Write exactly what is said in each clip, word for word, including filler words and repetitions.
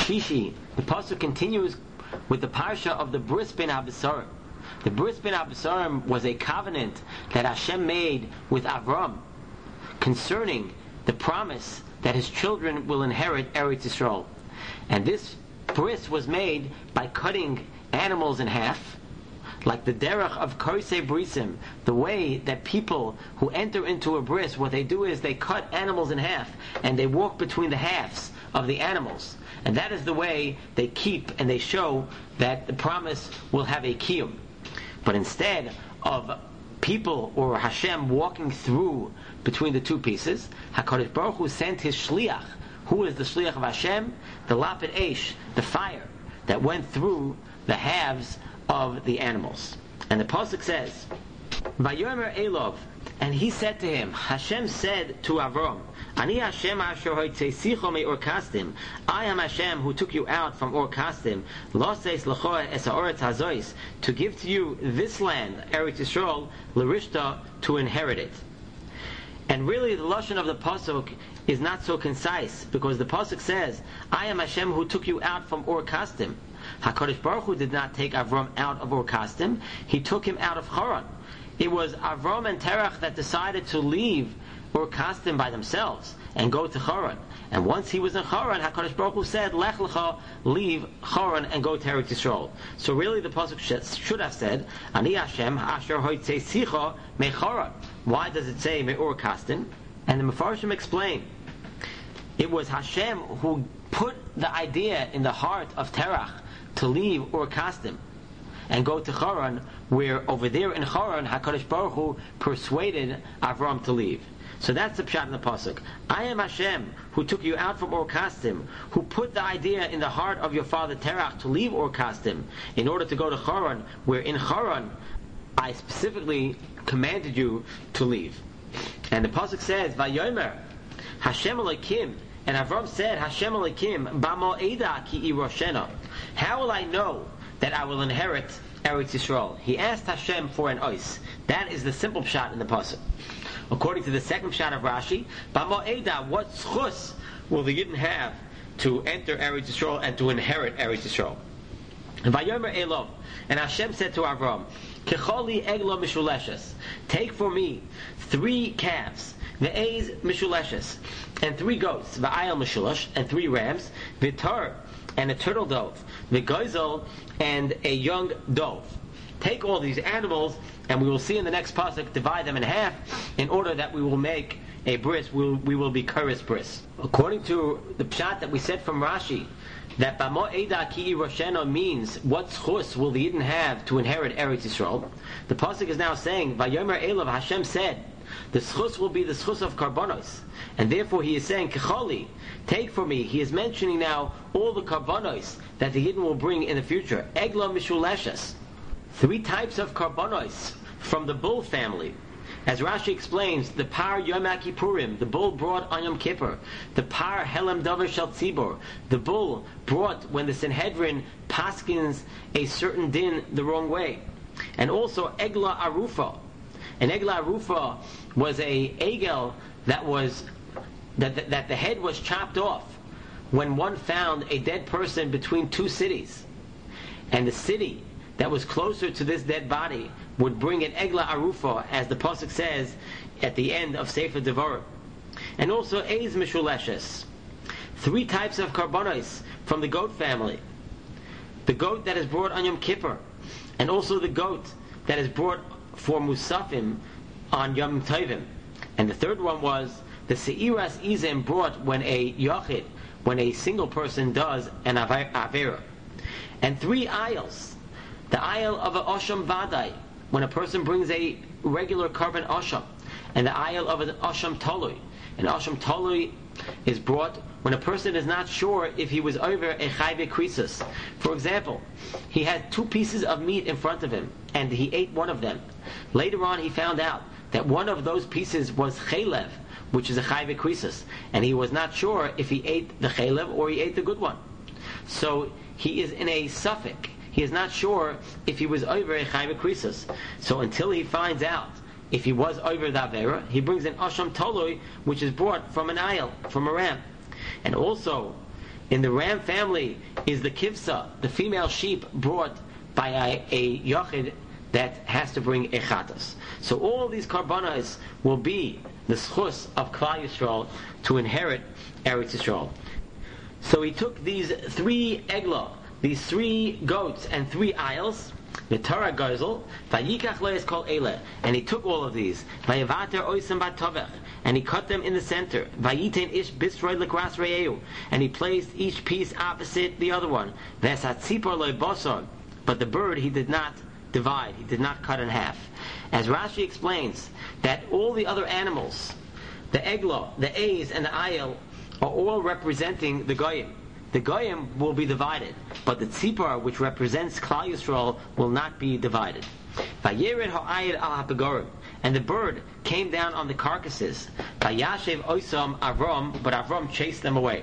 Shishi, the pasuk continues with the parsha of the Bris bin Abisarim. The Bris bin Abisarim was a covenant that Hashem made with Avram concerning the promise that his children will inherit Eretz Yisrael. And this bris was made by cutting animals in half, like the derech of Korsei Brisim, the way that people who enter into a bris, what they do is they cut animals in half and they walk between the halves of the animals. And that is the way they keep and they show that the promise will have a kiyum. But instead of people or Hashem walking through between the two pieces, HaKadosh Baruch Hu sent his shliach. Who is the shliach of Hashem? The lapid eish, the fire that went through the halves of the animals. And the pasuk says, Vayomer Elov, and he said to him, Hashem said to Avram, Ani Hashem asher hoitzeisicho me'or kasdim, I am Hashem who took you out from Or Kasdim, loseis lechoa es ha'oretz hazois, to give to you this land, Eretz Yisrael, l'rishta, to inherit it. And really the lashon of the pasuk is not so concise, because the pasuk says, I am Hashem who took you out from Or Kasdim. HaKadosh Baruch Hu did not take Avram out of Or Kasdim, he took him out of Haran. It was Avram and Terach that decided to leave Ur Kasdim by themselves and go to Haran. And once he was in Haran, HaKadosh Baruch Hu said, Lech lecha, leave Haran and go to Eretz Yisrael. So really the pasuk should have said, Ani Hashem asher hoitzeisicho me'Haran. Why does it say me'Ur Kasdim? And the Mefarshim explain, it was Hashem who put the idea in the heart of Terach to leave Ur Kasdim and go to Haran, where over there in Haran, HaKadosh Baruch Hu persuaded Avram to leave. So that's the pshat in the pasuk. I am Hashem who took you out from Or Kasdim, who put the idea in the heart of your father Terach to leave Or Kasdim in order to go to Haran, where in Haran I specifically commanded you to leave. And the pasuk says, Vayomer Hashem Elokim, and Avram said, Hashem Elokim, B'mo'eda ki iroshena. How will I know that I will inherit Eretz Yisrael? He asked Hashem for an ois. That is the simple pshat in the pasuk. According to the second pshat of Rashi, B'mo'eda, what schus will the Yidden have to enter Eretz Yisrael and to inherit Eretz Yisrael? And Vayomer Elov, and Hashem said to Avram, Kecholi eglo mishuleshes, take for me three calves, ve'ez mishuleshes, and three goats, va'ayel mishulesh, and three rams, v'tar, and a turtle dove, v'gozel, and a young dove. Take all these animals, and we will see in the next pasuk, divide them in half, in order that we will make a bris, we will, we will be kuris bris. According to the pshat that we said from Rashi, that B'mo'eda ki iroshena means what schus will the Yidden have to inherit Eretz Yisrael. The pasuk is now saying, Vayomer Elov, Hashem said, the schus will be the schus of karbonos, and therefore he is saying, Kecholi, take for me. He is mentioning now all the karbonos that the Yidden will bring in the future. Egla mishuleshes, three types of karbonos from the bull family. As Rashi explains, the par Yom Kippurim, the bull brought on Yom Kippur. The par Helem Davar Shel Tzibor, the bull brought when the Sanhedrin paskins a certain din the wrong way. And also Egla Arufa. An Egla Arufa was a egel that was that, that that the head was chopped off when one found a dead person between two cities, and the city that was closer to this dead body would bring an Egla Arufa, as the pasuk says at the end of Sefer Devarim. And also Eiz Mishuleshes, three types of karbonos from the goat family. The goat that is brought on Yom Kippur, and also the goat that is brought for Musafim on Yom Tovim. And the third one was the Seiras Izim brought when a Yachid, when a single person does an Avera. And three aisles. The aisle of an Osham Vadai, when a person brings a regular carbon Osham, and the aisle of an Osham Tolui. An Osham Tolui is brought when a person is not sure if he was over a Chayve Krisus. For example, he had two pieces of meat in front of him, and he ate one of them. Later on he found out that one of those pieces was Chaylev, which is a Chayve Krisus, and he was not sure if he ate the Chaylev or he ate the good one. So he is in a suffix. He is not sure if he was over a Chayve Krisus. So until he finds out if he was over the Avera, he brings an Asham Toloi, which is brought from an aisle, from a ram. And also, In the ram family is the kivsa, the female sheep brought by a, a yochid that has to bring a chatas. So all these karbanas will be the schus of Klal Yisrael to inherit Eretz Yisrael. So he took these three egla, these three goats and three aisles, the Torah Gezel, Vayikach lo kol ele, and he took all of these, Vayavater oisem batovech, and he cut them in the center, Vayiten ish bisroy lekras re'eu, and he placed each piece opposite the other one, Vesatzipor lo bosor, but the bird he did not divide, he did not cut in half. As Rashi explains, that all the other animals, the egla, the a's, and the ayil, are all representing the goyim. The goyim will be divided, but the tzipar, which represents Klal Yisrael, will not be divided. Vayered ha'ayid al hapagorim, and the bird came down on the carcasses. Vayashev oisam Avram, but Avram chased them away.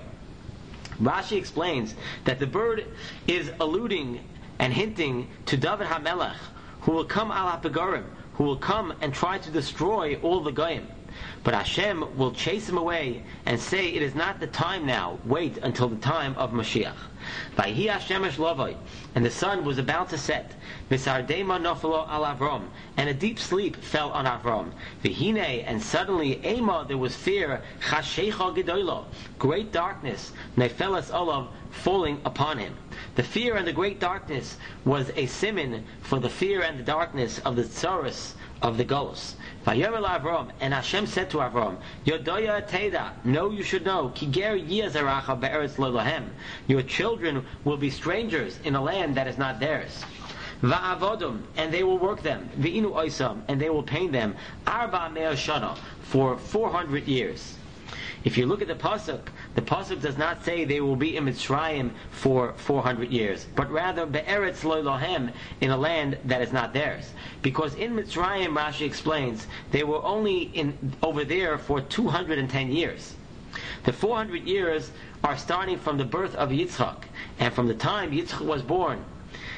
Rashi explains that the bird is alluding and hinting to David HaMelech, who will come al hapagorim, who will come and try to destroy all the goyim. But Hashem will chase him away and say, it is not the time now, wait until the time of Mashiach. Vayhi Hashemesh lovoi, and the sun was about to set. V'sardema nofelo al Avram, and a deep sleep fell on Avram. V'hine, and suddenly Ema, there was fear, chashecha gedolo, great darkness, nefelas olav, falling upon him. The fear and the great darkness was a siman for the fear and the darkness of the tsaros of the Golos. Vayomer Avram, and Hashem said to Avram, Yodoya Teda, no, you should know, Kiger Yizaracha Be'eretz Lo Lahem, your children will be strangers in a land that is not theirs. Va'avodum, and they will work them. Ve'inu Oisam, and they will pain them. Arba Me'ah Shana, for four hundred years. If you look at the pasuk, the pasuk does not say they will be in Mitzrayim for four hundred years, but rather be'eretz lo lohem, in a land that is not theirs. Because in Mitzrayim, Rashi explains, they were only in over there for two hundred ten years. The four hundred years are starting from the birth of Yitzchak, and from the time Yitzchak was born.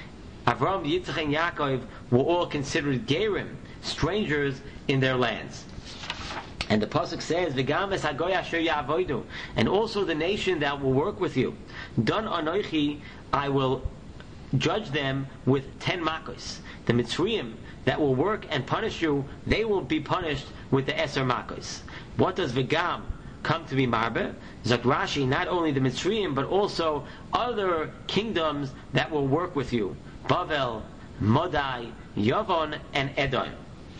Avram, Yitzchak, and Yaakov were all considered gerim, strangers in their lands. And the pasuk says, "V'gam es hagoy asher ya'avodu," and also the nation that will work with you. Don anoichi, I will judge them with ten makos. The Mitzrayim that will work and punish you, they will be punished with the eser makos. What does v'gam come to be marbe? Zak Rashi, not only the Mitzrayim, but also other kingdoms that will work with you: Bavel, Modai, Yavon, and Edom.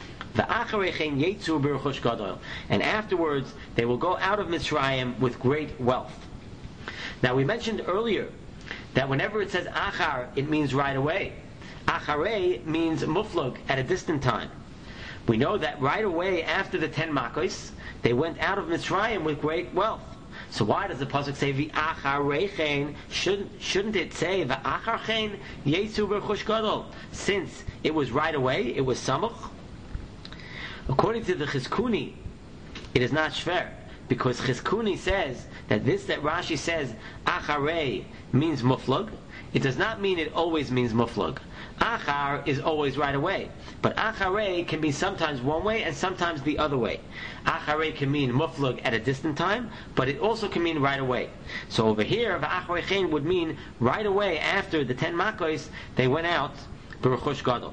And afterwards they will go out of Mitzrayim with great wealth. Now we mentioned earlier that whenever it says achar, it means right away. Acharei means muflog, at a distant time. We know that right away after the ten makos, they went out of Mitzrayim with great wealth. So why does the pasuk say v'achareichen? Shouldn't shouldn't it say v'acharchen yetzu b'chush gadol? Since it was right away, it was samuch. According to the Chizkuni, it is not shver, because Chizkuni says that this that Rashi says acharei means muflug. It does not mean it always means muflug. Achar is always right away, but acharei can be sometimes one way and sometimes the other way. Acharei can mean muflug at a distant time, but it also can mean right away. So over here, v'achareichen would mean right away after the ten makos they went out b'rechush gadol.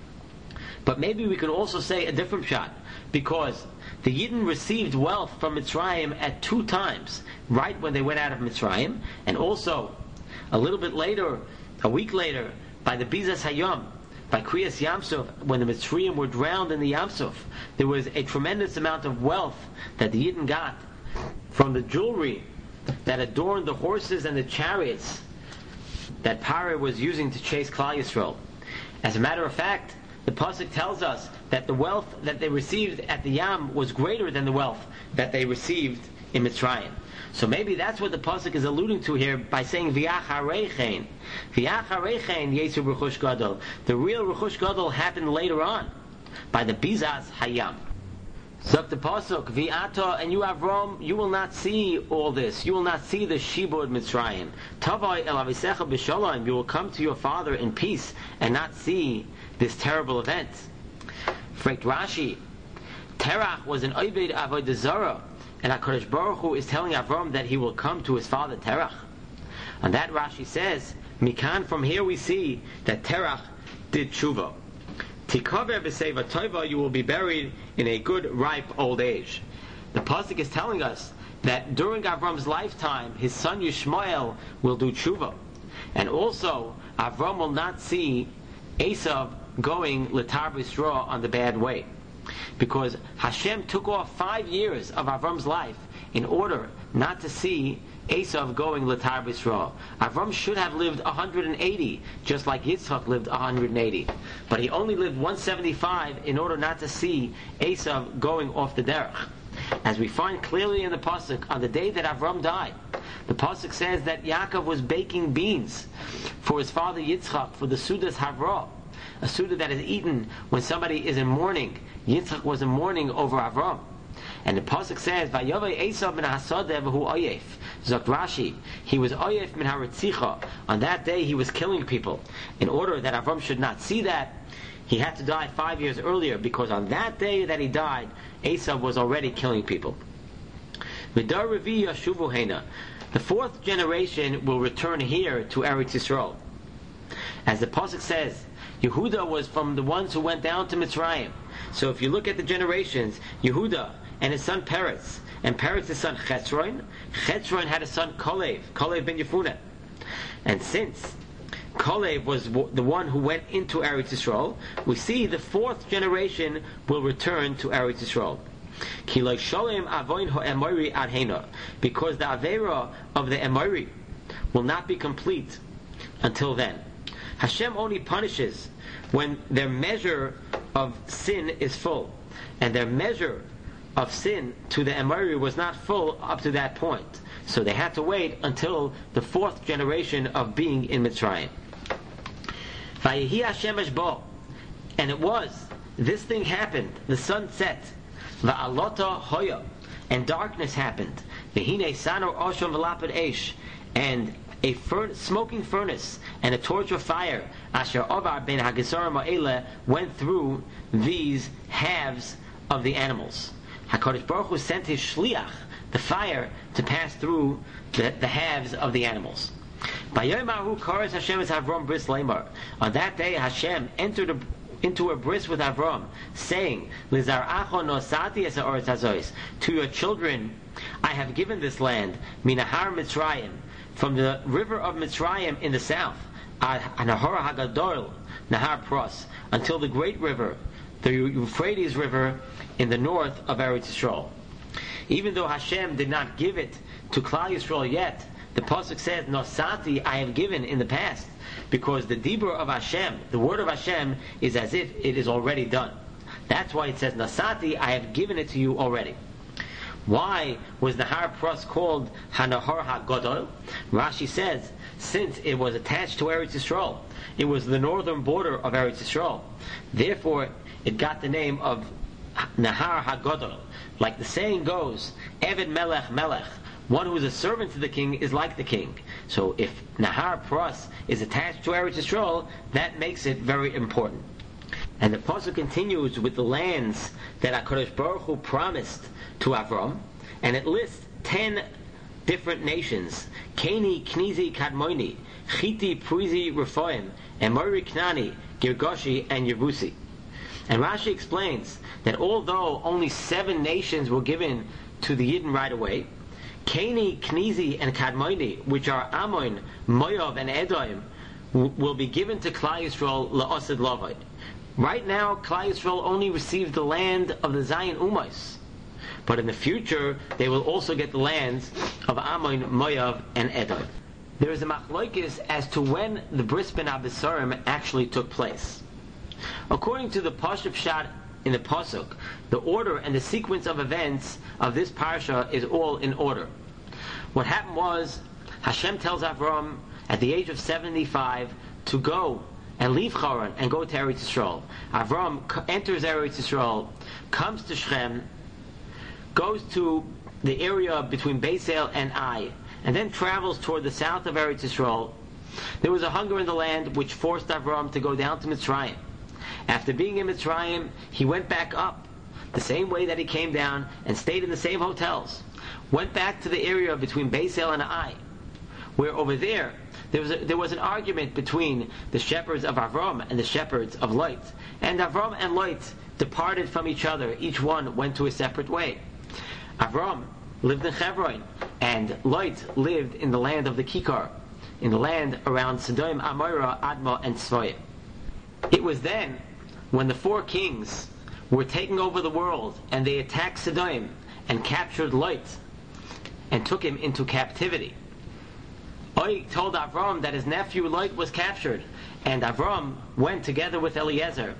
But maybe we could also say a different shot, because the Yidden received wealth from Mitzrayim at two times, right when they went out of Mitzrayim, and also a little bit later, a week later, by the Bizas Hayom, by Kriyas Yamsuf, when the Mitzrayim were drowned in the Yamsuf. There was a tremendous amount of wealth that the Yidden got from the jewelry that adorned the horses and the chariots that Paro was using to chase Klal Yisrael. As a matter of fact, the pasuk tells us that the wealth that they received at the Yam was greater than the wealth that they received in Mitzrayim. So maybe that's what the pasuk is alluding to here by saying v'achareichen. V'achareichen yesu rechush gadol. The real rechush gadol happened later on by the Bizas Hayam. Zok the pasuk v'ata, and you Avram, you will not see all this. You will not see the shibud Mitzrayim. Tavai el avisecha b'shalom. You will come to your father in peace and not see this terrible event. Frekt Rashi, Terach was an Oived Avodah Zarah, and HaKadosh Baruch Hu is telling Avram that he will come to his father Terach. On that Rashi says, Mikan, from here we see that Terach did tshuva. Tikaver b'seiva tova, you will be buried in a good, ripe old age. The pasuk is telling us that during Avram's lifetime, his son Yishmael will do tshuva. And also, Avram will not see Esav going L'tar B'Yisrael on the bad way. Because Hashem took off five years of Avram's life in order not to see Esav going L'tar B'Yisrael. Avram should have lived one hundred eighty, just like Yitzchak lived one hundred eighty. But he only lived one hundred seventy-five in order not to see Esav going off the derech. As we find clearly in the pasuk, on the day that Avram died, the pasuk says that Yaakov was baking beans for his father Yitzchak for the Sudas Havrah, a Suda that is eaten when somebody is in mourning. Yitzchak was in mourning over Avram. And the pasuk says, "Vayovei Esav min hasadeh v'hu oyef." Zok Rashi, he was oyef min haritzicha. On that day, he was killing people. In order that Avram should not see that, he had to die five years earlier, because on that day that he died, Esav was already killing people. V'dar revi yashuvu hena. The fourth generation will return here to Eretz Yisrael. As the pasuk says, Yehuda was from the ones who went down to Mitzrayim. So if you look at the generations, Yehuda and his son Peretz, and Peretz's son Chetzron, Chetzron had a son Kalev, Kalev ben Yefuneh. And since Kalev was the one who went into Eretz Yisrael, we see the fourth generation will return to Eretz Yisrael. Ki lo sholem avoin ha'emori ad hena, because the avera of the Emori will not be complete until then. Hashem only punishes when their measure of sin is full, and their measure of sin to the Emori was not full up to that point. So they had to wait until the fourth generation of being in Mitzrayim. Vayehi Hashem eshbo, and it was, this thing happened, the sun set, va'alota hoya, and darkness happened, v'hine sanor oshom v'lapad eish, and a fur- smoking furnace and a torch of fire, asher ovar ben hagesarim ha'ele, went through these halves of the animals. HaKadosh Baruch Hu sent his shliach, the fire, to pass through the, the halves of the animals. On that day, Hashem entered a, into a bris with Avram, saying, to your children, I have given this land, Minahar Mitzrayim, from the river of Mitzrayim in the south, Nahar Hagadol, Nahar Pros, until the great river, the Euphrates River, in the north of Eretz Yisrael. Even though Hashem did not give it to Klal Yisrael yet, the pasuk says, Nosati, I have given in the past, because the dibur of Hashem, the word of Hashem, is as if it is already done. That's why it says, Nosati, I have given it to you already. Why was the Har Pros called Hanahar HaGodol? Rashi says, since it was attached to Eretz Yisrael, it was the northern border of Eretz Yisrael. Therefore, it got the name of Nahar HaGodol. Like the saying goes, Eved Melech Melech, one who is a servant to the king is like the king. So if Nahar Pros is attached to Eretz Yisrael, that makes it very important. And the pasuk continues with the lands that HaKadosh Baruch Hu promised to Avram, and it lists ten different nations: Keni, Knizi, Kadmoni, Chiti, Prizi, Rephaim, Emori, Knani, Girgashi, and Yebusi. And Rashi explains that although only seven nations were given to the Yidden right away, Keni, Knizi, and Kadmoni, which are Ammon, Moav, and Edom, w- will be given to Klal Yisrael la'asad lavai. Right now, Klal Yisrael only received the land of the Zion Umais, but in the future they will also get the lands of Ammon, Moav, and Edom. There is a machlokes as to when the Bris Ben Abisarim actually took place. According to the Pashup Pshat in the Pasuk, the order and the sequence of events of this parsha is all in order. What happened was, Hashem tells Avram at the age of seventy-five to go and leave Charan and go to Eretz Yisrael. Avram enters Eretz Yisrael, comes to Shechem, goes to the area between Beisel and Ai, and then travels toward the south of Eretz Yisrael. There was a hunger in the land which forced Avram to go down to Mitzrayim. After being in Mitzrayim, he went back up the same way that he came down and stayed in the same hotels. Went back to the area between Beisel and Ai. where over there there was a, there was an argument between the shepherds of Avram and the shepherds of Lot, and Avram and Lot departed from each other. Each one went to a separate way. Avram lived in Hebron, and Lot lived in the land of the Kikar, in the land around Sodom, Amorah, Admah, and Tzvoim. It was then when the four kings were taking over the world, and they attacked Sodom and captured Lot and took him into captivity. Og told Avram that his nephew Lot was captured, and Avram went together with Eliezer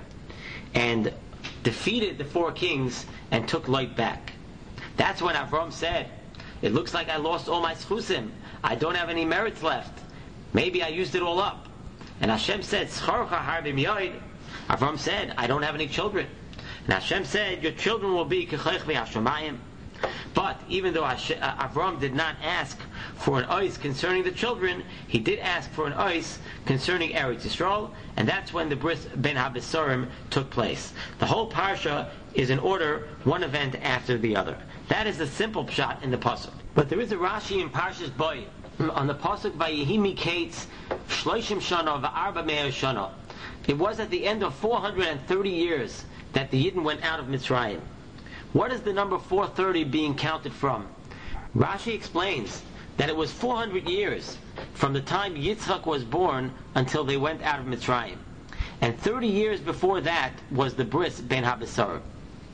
and defeated the four kings and took Lot back. That's when Avram said, "It looks like I lost all my schusim. I don't have any merits left. Maybe I used it all up." And Hashem said, "Scharcha harbim yoid." Avram said, "I don't have any children." And Hashem said, "Your children will be kechaych v'hashamayim." But even though Hashem, uh, Avram did not ask for an ois concerning the children, he did ask for an ois concerning Eretz Yisrael, and that's when the Bris Ben HaBesarim took place. The whole parsha is in order, one event after the other. That is the simple pshat in the pasuk. But there is a Rashi in Parshas Boy on the pasuk Vayehi Miketz Shloshim Shana V'Arba Me'er Shana. It was at the end of four hundred thirty years that the Yidden went out of Mitzrayim. What is the number four hundred thirty being counted from? Rashi explains that it was four hundred years from the time Yitzchak was born until they went out of Mitzrayim. And thirty years before that was the Bris Ben HaBesarim.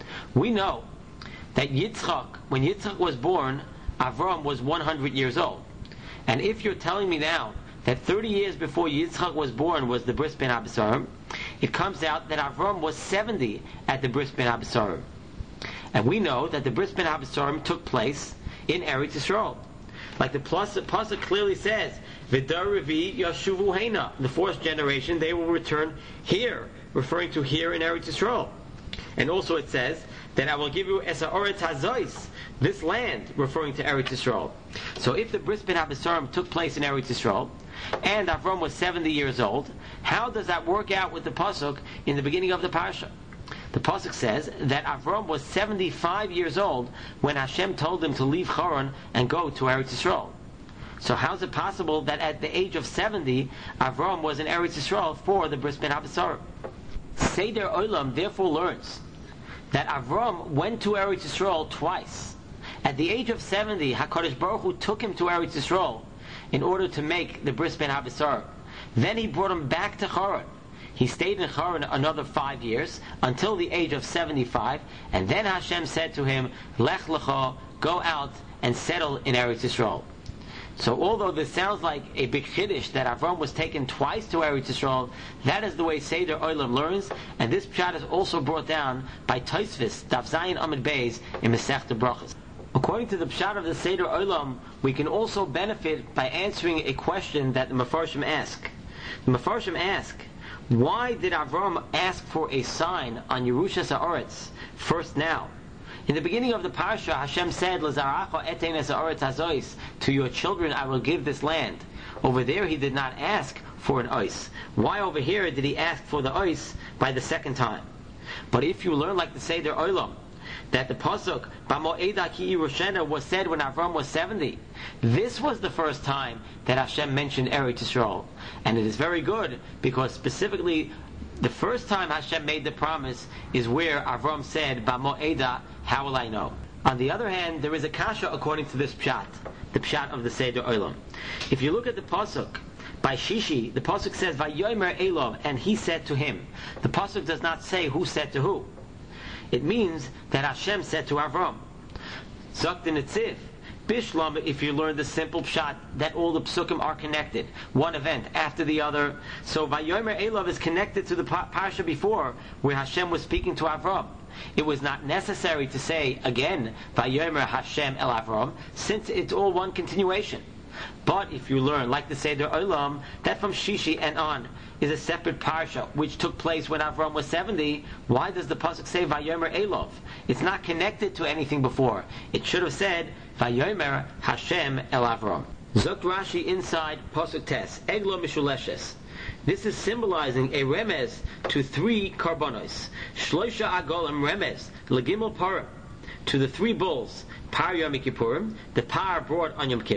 We know that Yitzchak, when Yitzchak was born, Avram was one hundred years old. And if you're telling me now that thirty years before Yitzchak was born was the Bris Ben HaBesarim, it comes out that Avram was seventy at the Bris Ben HaBesarim. And we know that the Bris Ben HaBesarim took place in Eretz Yisrael. Like the pasuk clearly says, V'dar Revi Yashuvu Heina, the fourth generation, they will return here, referring to here in Eretz Yisrael. And also it says that I will give you Esa Oretz Hazois, this land, referring to Eretz Yisrael. So if the Bris Ben HaBesarim took place in Eretz Yisrael, and Avram was seventy years old, how does that work out with the pasuk in the beginning of the parsha? The pasuk says that Avram was seventy-five years old when Hashem told him to leave Haran and go to Eretz Yisrael. So how is it possible that at the age of seventy, Avram was in Eretz Yisrael for the Bris Ben HaBesarim? Seder Olam therefore learns that Avram went to Eretz Yisrael twice. At the age of seventy, HaKadosh Baruch Hu took him to Eretz Yisrael in order to make the Bris Ben HaBesarim. Then he brought him back to Haran. He stayed in Haran another five years until the age of seventy-five, and then Hashem said to him, Lech Lecha, go out and settle in Eretz Yisrael. So although this sounds like a big chiddush that Avram was taken twice to Eretz Yisrael, that is the way Seder Olam learns, and this pshat is also brought down by Tosfos, Daf Zayin Amud Beis in Masechta Brachos. According to the pshat of the Seder Olam, we can also benefit by answering a question that the Mefarshim ask. The Mefarshim ask, why did Avram ask for a sign on Yerushas Haaretz first now? In the beginning of the parsha, Hashem said, "L'zaracha etein es haaretz hazois," to your children I will give this land. Over there, he did not ask for an ois. Why over here did he ask for the ois by the second time? But if you learn like the Seder Olam, that the pasuk B'mo'eda ki Yerushena was said when Avram was seventy, this was the first time that Hashem mentioned Eretz Yisrael, and it is very good because specifically the first time Hashem made the promise is where Avram said B'mo'eda, how will I know? On the other hand, there is a kasha according to this pshat, the pshat of the Seder Olam. If you look at the pasuk by Shishi, the pasuk says Vayomer Elov, and he said to him. The pasuk does not say who said to who. It means that Hashem said to Avram. Zok the Netziv, Bishlam, if you learn the simple pshat that all the psukim are connected, one event after the other. So Vayomer Elov is connected to the parsha before, where Hashem was speaking to Avram. It was not necessary to say again Vayomer Hashem El Avram, since it's all one continuation. But if you learn, like the Seder Olam, that from Shishi and on is a separate parsha which took place when Avram was seventy, why does the pasuk say Vayomer Elov? It's not connected to anything before. It should have said Vayomer Hashem El Avram. Zok Rashi inside pasuk Tes Eglo Mishuleshes. This is symbolizing a remez to three karbonos. Shloisha agolim remez legimel parim, to the three bulls. Par Yom Kippurim, the par brought on Yom Kippur,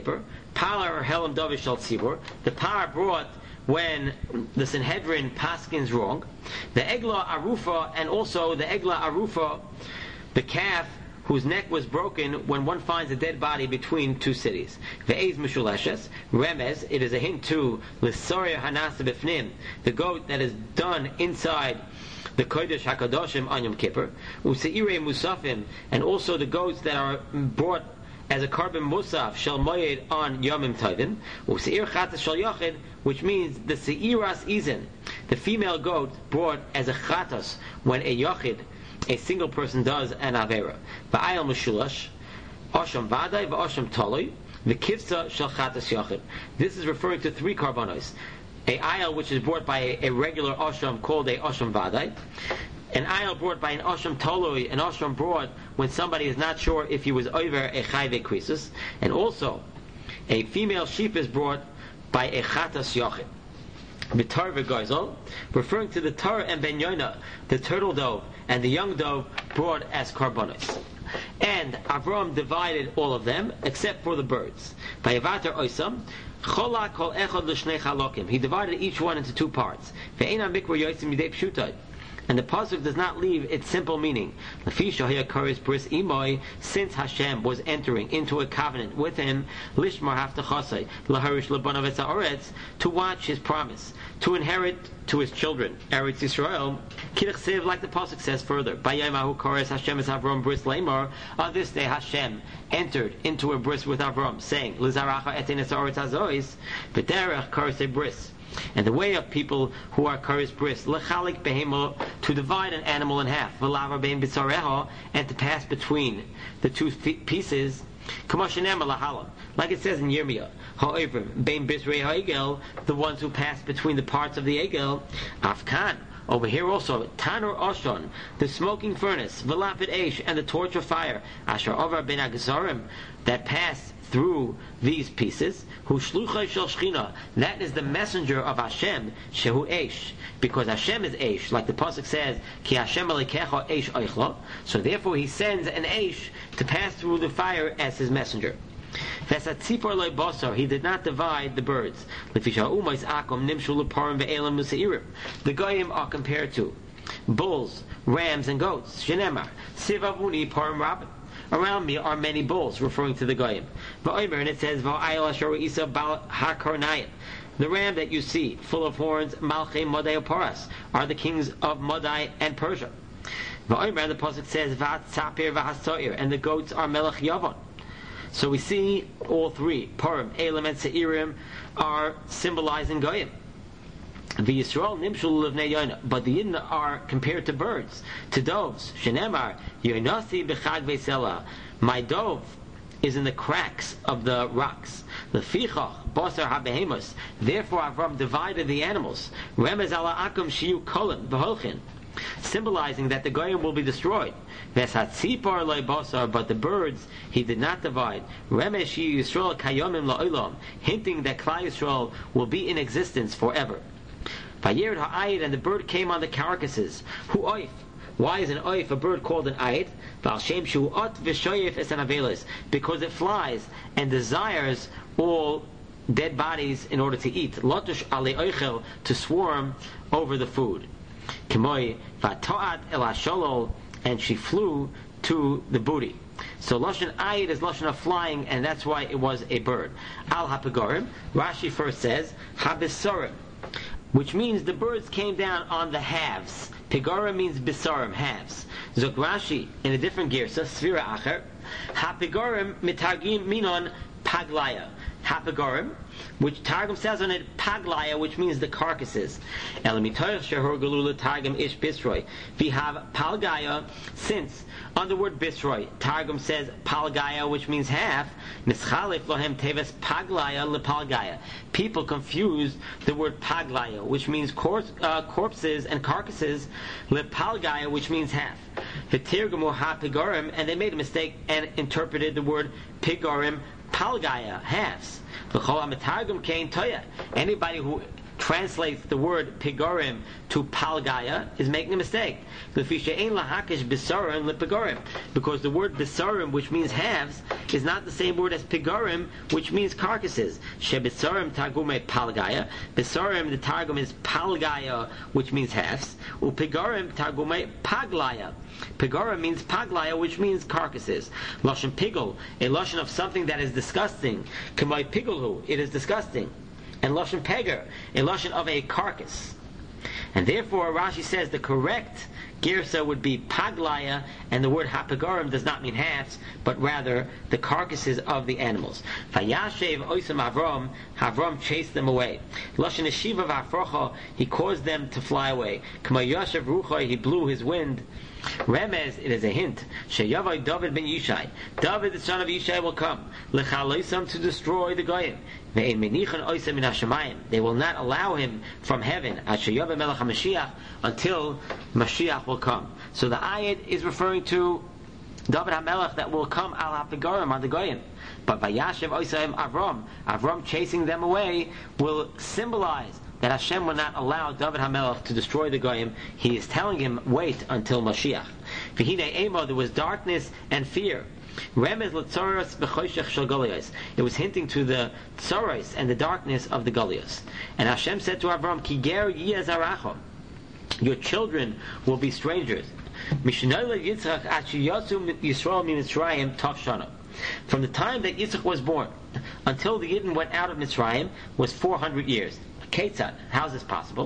Pala or Helam Davish Shal Tzibur. The Par brought when the Sanhedrin paskins wrong. The Egla Arufa, and also the Egla Arufa, the calf whose neck was broken when one finds a dead body between two cities. Ve'ez Mishuleshes, Remez, it is a hint to L'Soria Hanasa B'fnim, the goat that is done inside the Kodesh HaKadoshim on Yom Kippur. Useirei Musafim, and also the goats that are brought as a carbon musaf shall moyed on Yomim Tovim. Useir Chatas Shal Yochid, which means the Seiras Izin, the female goat brought as a Chatas when a Yochid, a single person, does an Avera. Va'ayel Meshulash, Osham Vadai, Va'osham Toloi, the Kivsa Shal Chatas Yochid. This is referring to three karbonos. A ayel which is brought by a, a regular Osham called a Osham Vadai, an ayel brought by an Osham Toloi, an Osham brought when somebody is not sure if he was over a Chayve Krisus, and also a female sheep is brought by a Chatas Yochid. Mitar v'Gozel, referring to the tar and ben Yonah, the turtle dove and the young dove brought as karbonos. And Avram divided all of them except for the birds. By Yavatar Oisam, Chola kol echad l'shnei chalokim. He divided each one into two parts. Ve'ena mikra yotzim midei pshutai. And the pasuk does not leave its simple meaning. Since Hashem was entering into a covenant with him, lishmar haftachasei laharish lebanav et haaretz, to watch his promise, to inherit to his children Eretz Yisrael. Kidduch like the pasuk says further, Bayayimahu kores Hashem es Avram bris leimar. On this day Hashem entered into a bris with Avram, saying, Lizaracha etin es haaretz hazois, v'derech kores a bris. And the way of people who are karis bris, lechalik behemo, to divide an animal in half, v'lavar bein b'tzareha, and to pass between the two f- pieces, k'moshenem lahalam, like it says in Yirmiyah, ha'ivrim bein bisrei ha'egel, the ones who pass between the parts of the egel, afkan. Over here also, Tanur Oshon, the smoking furnace, v'lapid eish, and the torch of fire, asher over ben agazarim, that pass through these pieces, who shluchai shel shchina, that is the messenger of Hashem, shehu eish, because Hashem is eish, like the pasuk says, ki Hashem alikecha eish oichlo, so therefore he sends an eish to pass through the fire as his messenger. He did not divide the birds. The goyim are compared to bulls, rams, and goats. Sivavuni parim rabin. Around me are many bulls, referring to the goyim. And it says, the ram that you see, full of horns, Malchei Modai Paras, are the kings of Modai and Persia. And the pasuk says, and the goats are Melech Yavon. So we see all three, Purim, Elam, and Seirim, are symbolizing Goyim. The Yisrael Nimshul of Yonah, but the Yidden are compared to birds, to doves. Shenemar, Yonasi b'chad ve'sela. My dove is in the cracks of the rocks. Lefichach, Basar haBehemos. Therefore Avram divided the animals. Remez ala akum shiyu kolim b'holchin, symbolizing that the goyim will be destroyed. But the birds he did not divide. Remesh Yisrael kayomim la'olam, hinting that Klal Yisrael will be in existence forever. Vayered ha'ayid, and the bird came on the carcasses. Hu oif. Why is an oif a bird called an ayid? V'al-shem shu ot v'shoyef es an avelis, because it flies and desires all dead bodies in order to eat. Lotush ale oichel, to swarm over the food. Kimoi v'toat el hasholol, and she flew to the booty. So Lashon Ayid is Lashon of flying, and that's why it was a bird. Al haPegorim, Rashi first says haBisorim, which means the birds came down on the halves. Pegorim means Bisorim, halves. Zok Rashi, in a different girsa, Sfira Acher, haPegorim mitargim minon paglaya. haPegorim, which Targum says on it paglaya, which means the carcasses. Elamitoch shehor galula Targum ish bisroy. We have palgaya, since on the word bisroy, Targum says palgaya, which means half. Nischalif lohem teves paglaya lepalgaya. People confuse the word paglaya, which means cor- uh, corpses and carcasses, lepalgaya, which means half. V'tirgamu haPegorim, and they made a mistake and interpreted the word pigorim palgaya, halves. Anybody who translates the word pigorim to palgaya is making a mistake. Because the word bisarim, which means halves, is not the same word as pigorim, which means carcasses. Shebisarim targume palgaya. Bisarim, the targum is palgaya, which means halves. Upigorim targume paglaya. Pigora means paglaya, which means carcasses. Lashon pigol, a lashon of something that is disgusting. Kamai pigolhu, it is disgusting. And lashon peger, a lashon of a carcass. And therefore Rashi says the correct girsa would be paglaya, and the word hapagorim does not mean halves, but rather the carcasses of the animals. Vayashev oisam Avram, Avram chased them away. Lashon eshiva v'afrocha, he caused them to fly away. Kama yashav rucha, he blew his wind. Remez, it is a hint. Sheyavai David ben Yishai, David the son of Yishai will come. Lechaloisam, to destroy the goyim. Ve'en menichan oisam min hashamayim, they will not allow him from heaven. Ashayavai melech HaMashiach, until Mashiach will come. So the ayat is referring to David HaMelech that will come al hapigorim, on the goyim. But Vayashev oisam Avram, Avram chasing them away, will symbolize that Hashem will not allow David HaMelech to destroy the goyim. He is telling him, wait until Mashiach. V'hinei emo, there was darkness and fear. Remez l'tzoros b'choshech shel Golios. It was hinting to the tzoros and the darkness of the Golios. And Hashem said to Avram, Ki ger yeh zarachom, your children will be strangers. Mishnayla Yitzchak achi yatsu Yisrael miMitzrayim tov shana. From the time that Yitzchak was born until the Yidden went out of Mitzrayim was four hundred years. Ketzad, how is this possible?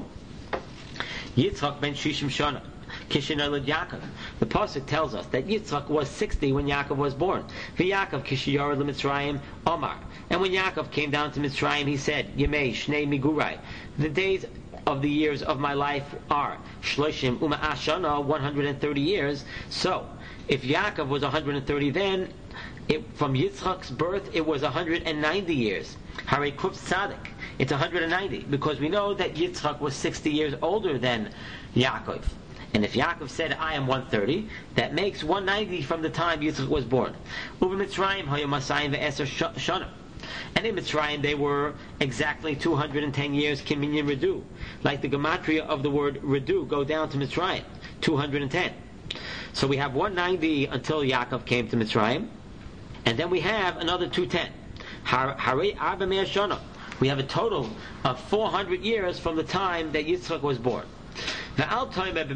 Yitzchak ben Shishim Shana, Kishinolad Yaakov. The pasuk tells us that Yitzchak was sixty when Yaakov was born. V'Yaakov Kishiyar leMitzrayim Omar. And when Yaakov came down to Mitzrayim, he said, Yemei Shnei Migurai. The days of the years of my life are Shloshim Uma Ashana, one hundred thirty years. So, if Yaakov was one hundred thirty then, it, from Yitzchak's birth, it was one hundred ninety years. Harei Kuf Tzadik. It's one hundred ninety, because we know that Yitzchak was sixty years older than Yaakov. And if Yaakov said, I am one hundred thirty, that makes one hundred ninety from the time Yitzchak was born. Uva Mitzrayim hayu masayim ve'eser shana. And in Mitzrayim they were exactly two hundred ten years Kiminyan Redu. Like the gematria of the word Redu, go down to Mitzrayim, two hundred ten. So we have one hundred ninety until Yaakov came to Mitzrayim, and then we have another two hundred ten. Harei Arba Mea Shana. We have a total of four hundred years from the time that Yitzchak was born. Do not say that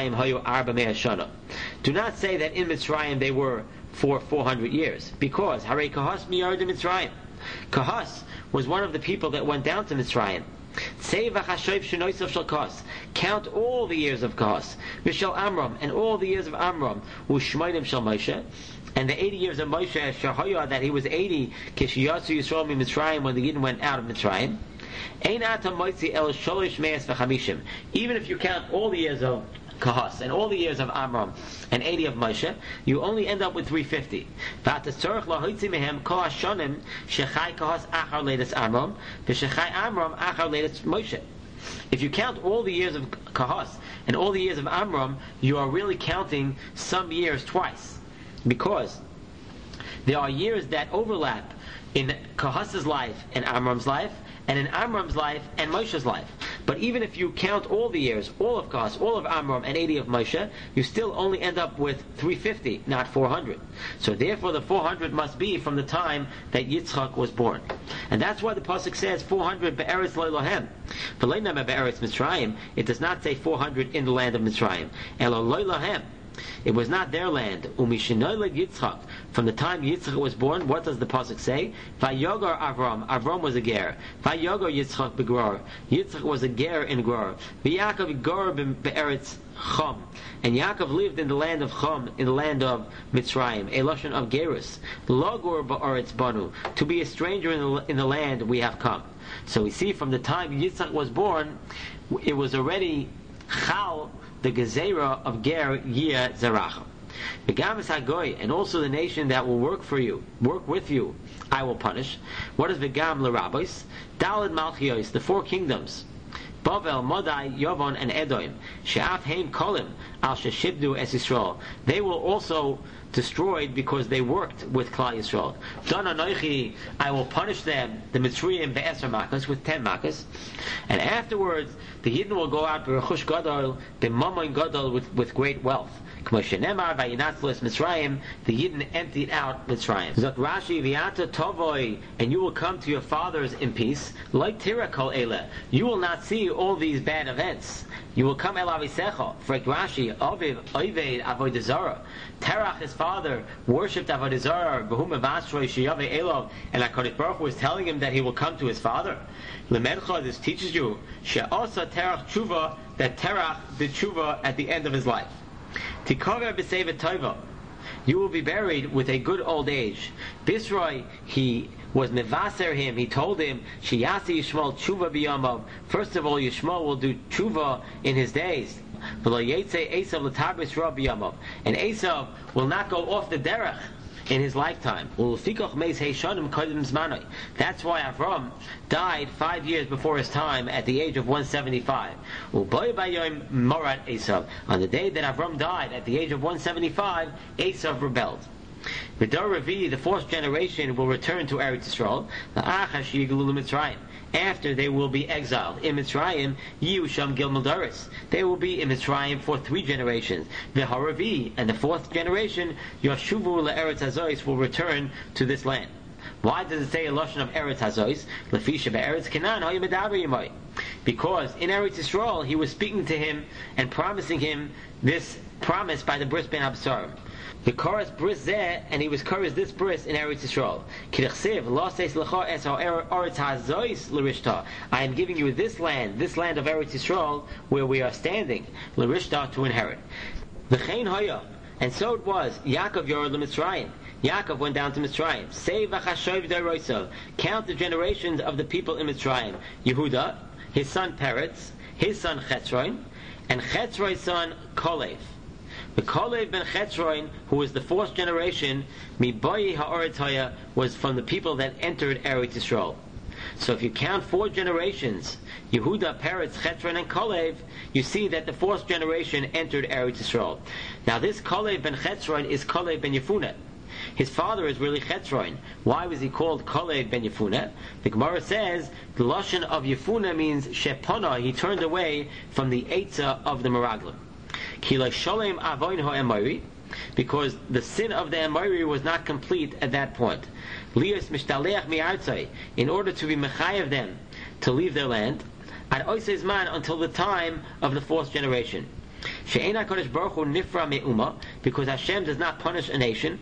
in Mitzrayim they were for four hundred years, because Harei Kahas miyard Mitzrayim. Kahas was one of the people that went down to Mitzrayim. Count all the years of Kahas, Vishal Amram, and all the years of Amram, Ushmainim Shal Moshe, and the eighty years of Moshe Shahaya, that he was eighty, Kishiyatsu Yisrael mi Mitzrayim, when the Yidden went out of Mitzrayim. Even if you count all the years of Kahas and all the years of Amram and eighty of Moshe, you only end up with three hundred fifty. If you count all the years of Kahas and all the years of Amram, you are really counting some years twice, because there are years that overlap in Kahas's life and Amram's life, and in Amram's life and Moshe's life. But even if you count all the years, all of Kahas, all of Amram, and eighty of Moshe, you still only end up with three hundred fifty, not four hundred. So therefore the four hundred must be from the time that Yitzchak was born. And that's why the pasuk says four hundred be'eretz lo lohem. V'leinam be'eretz Mitzrayim, it does not say four hundred in the land of Mitzrayim. Elo lo lohem. It was not their land. Umishinoyled Yitzchak. From the time Yitzchak was born, what does the pasuk say? Vayogar Avram. Avram was a ger. Vayogar Yitzchak begror. Yitzchak was a ger in Gror. V'Yaakov gor be'eretz Chum. And Yaakov lived in the land of Chum, in the land of Mitzrayim, a lashon of gerus. Logor ba'aretz banu. To be a stranger in the, in the land we have come. So we see from the time Yitzchak was born, it was already chal, the gezerah of ger yeh zarach. Begamis hagoy, and also the nation that will work for you, work with you, I will punish. What is vegam l'rabbis? Daled malchios, the four kingdoms. Bavel, Modai, Yavon, and Edom. She'af heim kolim al sheshibdu es Yisrael. They will also destroyed because they worked with Klal Yisrael. Don anoichi, I will punish them, the Mitzrayim be'eser makas, with ten makas, and afterwards the Yidden will go out b'rechush gadol, b'mamoin gadol, with with great wealth. K'mo shenemar vayinatzlos Mitzrayim, the Yidden emptied out Mitzrayim. Zot Rashi v'yata tovoi, and you will come to your fathers in peace. Like tira kol ele, you will not see all these bad events. You will come el avisecha. For Rashi, Aviv, Oived, Avodah Zarah. Terach, his father, worshipped Avodah Zarah, Behum Evasroi, Sheyave Elov, and HaKadosh Baruch Hu was telling him that he will come to his father. Lemedcha, this teaches you, She'asa Terach Tshuva, that Terach did Tshuva at the end of his life. Tikaver B'Sevet Tova, you will be buried with a good old age. Bisroi, he was mevaser him, he told him, Sheyasi Yishmael Tshuva b'yamav. First of all, Yishmael will do Tshuva in his days. And Esav will not go off the derech in his lifetime. That's why Avram died five years before his time at the age of one seventy-five. On the day that Avram died at the age of one seventy-five, Esav rebelled. The Ravi, the fourth generation, will return to Eretz Yisrael. After they will be exiled in Mitzrayim, Yusham Gilmal Doris. They will be in Mitzrayim for three generations. The Haravi, and the fourth generation, Yoshuvu LeEretz Hazois, will return to this land. Why does it say a lashon of Eretz Hazois? Lefisha be'Eretz Canaan ha'imedaber yimai. Because in Eretz Yisrael he was speaking to him and promising him this promise by the bris ben Absarim. The chorus bris zeh, and he was chorus this bris in Eretz Yisrael. K'dechsev lo seis lecha es ha'eretz hazois l'rishta. I am giving you this land, this land of Eretz Yisrael, where we are standing, l'rishta, to inherit. V'chein haya, and so it was. Yaakov yored l'Mitzrayim. Yaakov went down to Mitzrayim. Say v'chashov deroisav. Count the generations of the people in Mitzrayim. Yehuda, his son Peretz, his son Chetzron, and Chetzron's son Kolev. The Kolev ben Chetzron, who was the fourth generation, Miboyi ha'oretz haya, was from the people that entered Eretz Yisrael. So if you count four generations, Yehuda, Peretz, Chetzron, and Kolev, you see that the fourth generation entered Eretz Yisrael. Now this Kolev ben Chetzron is Kolev ben Yefuneh. His father is really Chetzron. Why was he called Kolev ben Yefuneh? The Gemara says the lashon of Yefuneh means Shepona, he turned away from the Eitzah of the Meraglim. Because the sin of the Amori was not complete at that point. In order to be mechayev them to leave their land, until the time of the fourth generation. Because Hashem does not punish a nation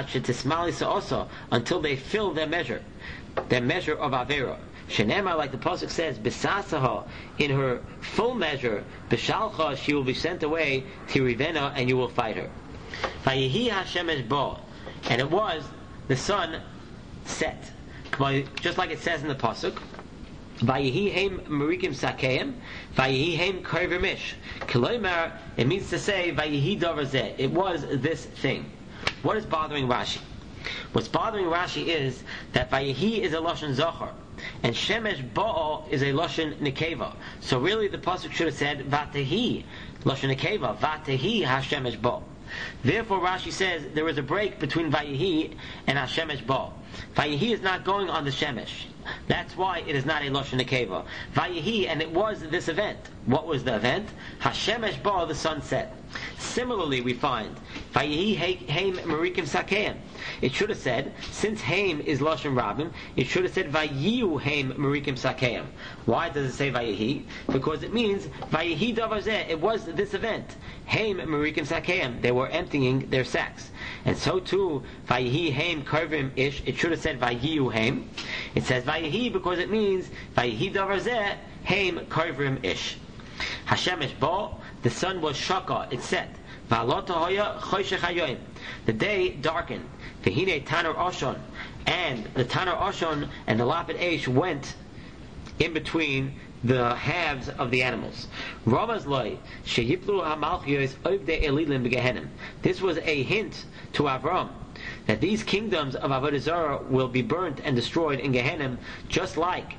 until they fill their measure, their measure of Avera. Shenema, like the pasuk says, Besasaha, in her full measure, Beshalcha, she will be sent away to Rivena, and you will fight her. Vayihi Hashemesh Bo, and it was the sun set, just like it says in the pasuk. Vayihi heim Merikim Sakeim, Vayihi heim Karvimish. Kiloimer, it means to say Vayihi Davar Zeh. It was this thing. What is bothering Rashi? What's bothering Rashi is that Vayihi is a lashon zachar, and Shemesh Bo'o is a lashon nekeva. So really, the pasuk should have said Vatehi lashon nekeva, Vatehi Hashemesh Bo'o. Therefore, Rashi says there is a break between Vayihi and Hashemesh Bo'o. Vayihi is not going on the Shemesh. That's why it is not a lashon nekeva. Vayihi, and it was this event. What was the event? Hashemesh Bo'o, the sun set. Similarly, we find Vayihi heim Merikim Sakeim. It should have said, since heim is lashon rabim, it should have said Vayihu heim Merikim Sakeim. Why does it say Vayihi? Because it means Vayihi davar zeh. It was this event. Heim Merikim Sakeim. They were emptying their sacks. And so too, Vayihi heim karvim ish. It should have said Vayihu heim. It says Vayihi because it means Vayihi davar zeh heim karvim ish. Hashemesh Bo, the sun was shaka, it set. V'alota hoya choshech hayoim. The day darkened. V'hine Taner Oshon, and the Taner Oshon and the Lapid Eish went in between the halves of the animals. Ramaz loy sheyiplu hamalchiyos ovdei elilim begehenim. This was a hint to Avram that these kingdoms of Avodah Zarah will be burnt and destroyed in Gehenim, just like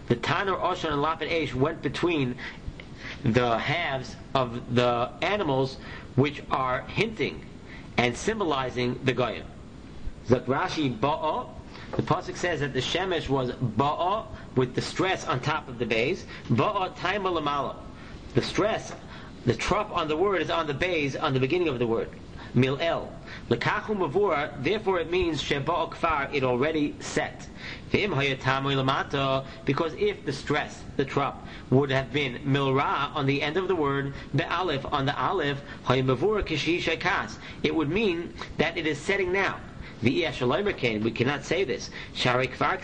the Tanur, Oshan, and Lapid Eish went between the halves of the animals, which are hinting and symbolizing the Goyim. Zak Rashi Ba'a, the pasuk says that the Shemesh was Ba'a with the stress on top of the bays. Ba'a Taima Lamala. The stress, the trup on the word is on the bays on the beginning of the word. Mil'el. Lekachu Mavura, therefore it means Sheba'a Kfar, it already set. V'im Hayatamu Lamata, because if the stress, the trup, would have been Milra on the end of the word, Be'alif on the Aleph, Hayamavura Kishi Shekas, it would mean that it is setting now. We cannot say this. The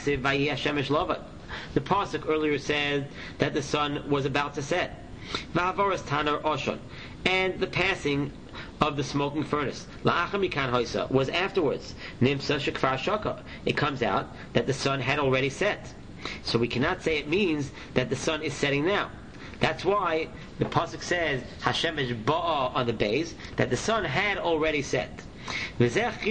pasuk earlier said that the sun was about to set. And the passing of the smoking furnace was afterwards. It comes out that the sun had already set. So we cannot say it means that the sun is setting now. That's why the pasuk says Hashem is ba'a on the base, that the sun had already set. And this is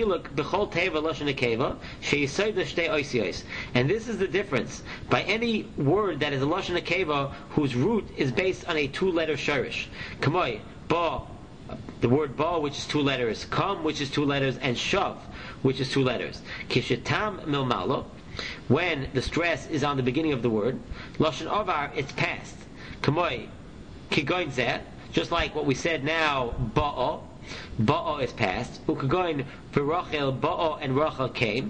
the difference by any word that is a lashon nekeva whose root is based on a two-letter shirish. Kamoi ba, the word ba, which is two letters, kam, which is two letters, and shav, which is two letters. Kishetam milmalo, when the stress is on the beginning of the word, lashon avar, it's past. Kamoi kigoin zeh, just like what we said now, ba'a. Ba'a is past. Ukagoin v'Rachel, Ba'a and Rachel came.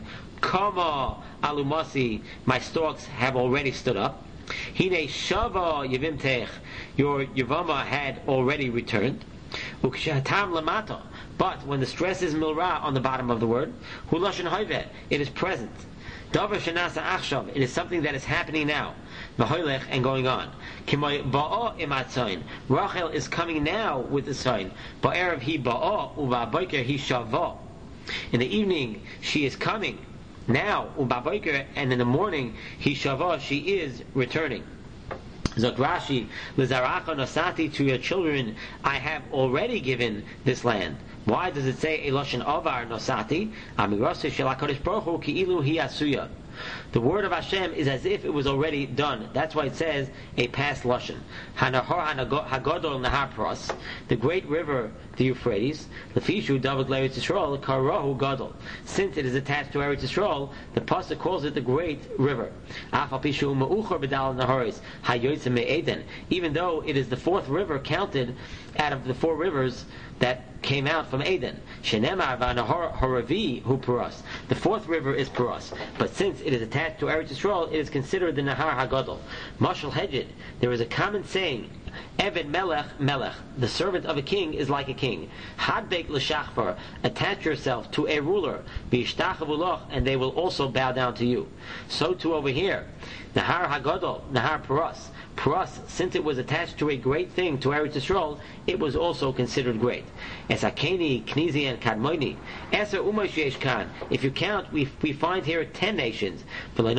Kama alumasi, my stalks have already stood up. Hine shava yevimtech, your yavama had already returned. Ukshatam lamata, but when the stress is milra on the bottom of the word, hulashon hayvet, it is present. Davar shenasa achshav, it is something that is happening now. V'hoylech, and going on. Kimoy ba'a imat sign. Rachel is coming now with the sign. Ba'erev hi ba'a, u'ba'boiker hi shava. In the evening, she is coming now, u'ba'boiker, and in the morning, hi shava, she is returning. Zot Rashi, l'zaracha nosati, to your children, I have already given this land. Why does it say eloshin avar nosati? Amirose shel HaKadosh Baruch Hu ki'ilu hi asuya. The word of Hashem is as if it was already done. That's why it says a past lashon. Hanahor hagodol nahar pros, the great river, the Euphrates. Lefishu David Eretz Yisrael karahu gadol. Since it is attached to Eretz Yisrael, the pasuk calls it the great river. Afal pishu ma'uchor bedal naharis hayoytze me'eden. Even though it is the fourth river counted out of the four rivers that came out from Eden. Shenemar v'anahor haravi hu Puras. The fourth river is Puras. But since it is attached to Eretz Yisrael, it is considered the Nahar Hagadol. Mashal Hejid, there is a common saying, Eved Melech Melech, the servant of a king is like a king. Hadbek l'shachvar, attach yourself to a ruler, v'yishtachavuloch, and they will also bow down to you. So too over here, Nahar Hagadol, Nahar Puras. Puras, since it was attached to a great thing, to Eretz Yisrael, it was also considered great. Esakeni, Knizi, and Kadmoni. Eser Umash Yesh Kan. If you count, we we find here ten nations. But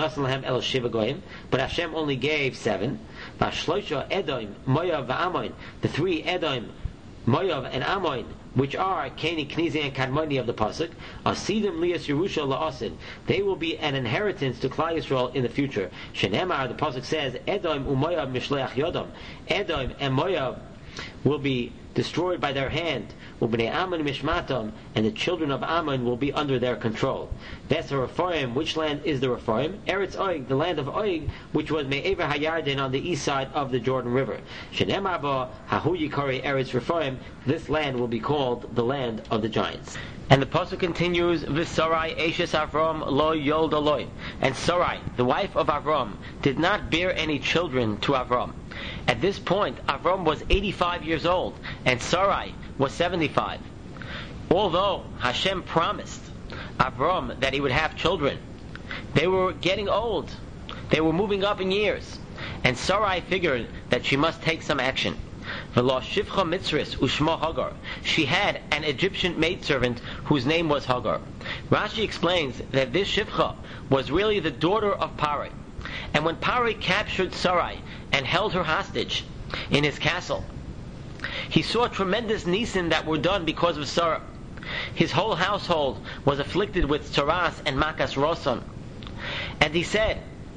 Hashem only gave seven. Vashloisha Edom, Moav, Va'amoin. The three Edom, Moav, and Ammon, which are Keni, Knizi, and Kadmoni of the pasuk, Asidim Lias Yerusha La'asid. They will be an inheritance to Klal Yisrael in the future. Shenemar, the pasuk says, Edom u'Moav mishleach yodom. Edom and Moav will be destroyed by their hand. U'bnei Ammon mishmatom, and the children of Ammon will be under their control. That's the Rephaim. Which land is the Rephaim? Eretz Oig, the land of Oig, which was Me'ever Hayarden on the east side of the Jordan River. Shenemar ba hahu yikari Eretz Rephaim. This land will be called the land of the giants. And the pasuk continues, V'Sarai Eshes Avram lo yolda loy. And Sarai, the wife of Avram, did not bear any children to Avram. At this point, Avram was eighty-five years old, and Sarai was seventy-five. Although Hashem promised Avram that he would have children, they were getting old. They were moving up in years. And Sarai figured that she must take some action. V'lo shivcha mitzris ushma Hagar. She had an Egyptian maidservant whose name was Hagar. Rashi explains that this Shivcha was really the daughter of Parai. And when Parai captured Sarai and held her hostage in his castle, he saw tremendous nisim that were done because of Sarah. His whole household was afflicted with tsaras and makas rosan. And he said,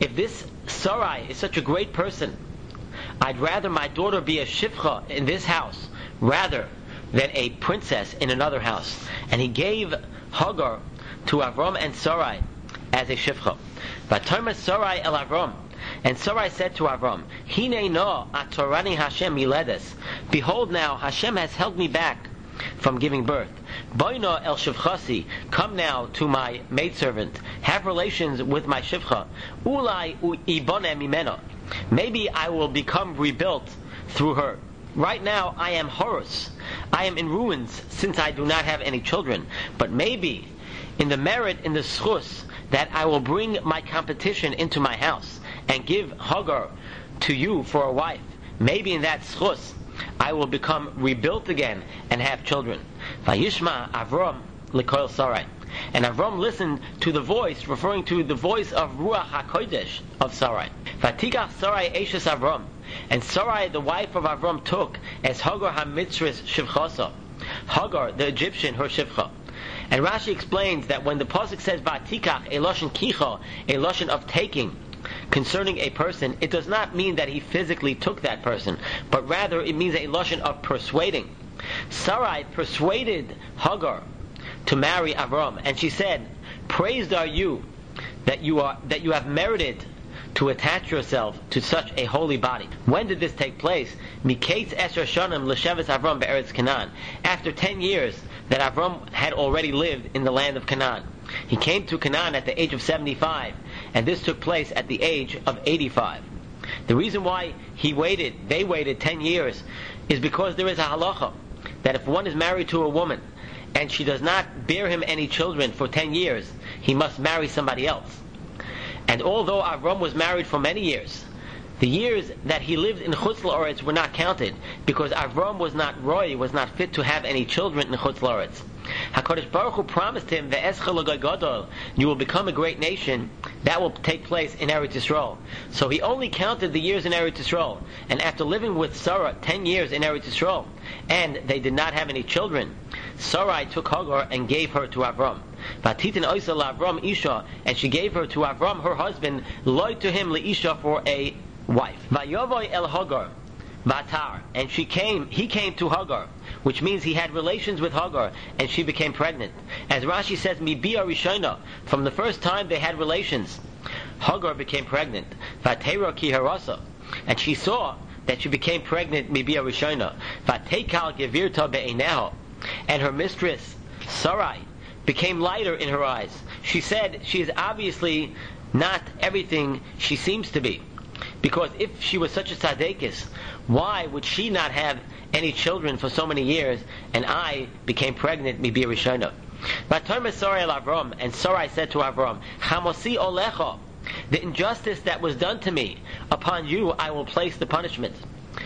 if this Sarai is such a great person, I'd rather my daughter be a shifcha in this house rather than a princess in another house. And he gave Hagar to Avram and Sarai as a shifcha. Vatarma Sarai el Avram, and Sarai said to Avram, Hine no atorani Hashem miledes. Behold now, Hashem has held me back from giving birth. Boino el shivchasi, come now to my maidservant, have relations with my shivcha. Ulai ibone mimeno, maybe I will become rebuilt through her. Right now I am horus, I am in ruins since I do not have any children. But maybe in the merit, in the schus, that I will bring my competition into my house and give Hagar to you for a wife, maybe in that schus I will become rebuilt again and have children. Vayishma Avram l'kol Sarai. And Avram listened to the voice, referring to the voice of Ruach HaKodesh of Sarai. Vatigach Sarai Eshes Avram. And Sarai, the wife of Avram, took as Hagar HaMitzris Shivchasa, Hagar, the Egyptian, her Shivcha. And Rashi explains that when the pasuk says Vatikach, a lashon kicha, a lashon of taking, concerning a person, it does not mean that he physically took that person, but rather it means a lashon of persuading. Sarai persuaded Hagar to marry Avram, and she said, "Praised are you that you are that you have merited to attach yourself to such a holy body." When did this take place? Miketz Esher Shanim l'Sheves Avram be'Eretz Canaan. After ten years that Avram had already lived in the land of Canaan, he came to Canaan at the age of seventy-five, and this took place at the age of eighty-five. The reason why he waited, they waited ten years, is because there is a halacha that if one is married to a woman and she does not bear him any children for ten years, he must marry somebody else. And although Avram was married for many years, the years that he lived in Chutz La'aretz were not counted, because Avram was not roy, was not fit to have any children in Chutz La'aretz. HaKadosh Baruch Hu promised him, Ve'eschel l'goy gadol, you will become a great nation. That will take place in Eretz Yisrael. So he only counted the years in Eretz Yisrael. And after living with Sarah ten years in Eretz Yisrael, and they did not have any children, Sarai took Hagar and gave her to Avram. Vatitin oisa la'Avram isha, and she gave her to Avram, her husband, loy to him le'isha, for a wife. Vayavoy el Hagar Vatar, and she came, he came to Hagar, which means he had relations with Hagar, and she became pregnant. As Rashi says, Mibia Rishona, from the first time they had relations, Hagar became pregnant. Vatera ki harasa, and she saw that she became pregnant. Mibia Rishona. Vatekal gevirta be'eneha, and her mistress Sarai became lighter in her eyes. She said she is obviously not everything she seems to be. Because if she was such a tzaddikus, why would she not have any children for so many years, and I became pregnant, mibi rishona? Vatarma Sarai el Avram, and Sarai said to Avram, Chamosi olecha, the injustice that was done to me, upon you I will place the punishment.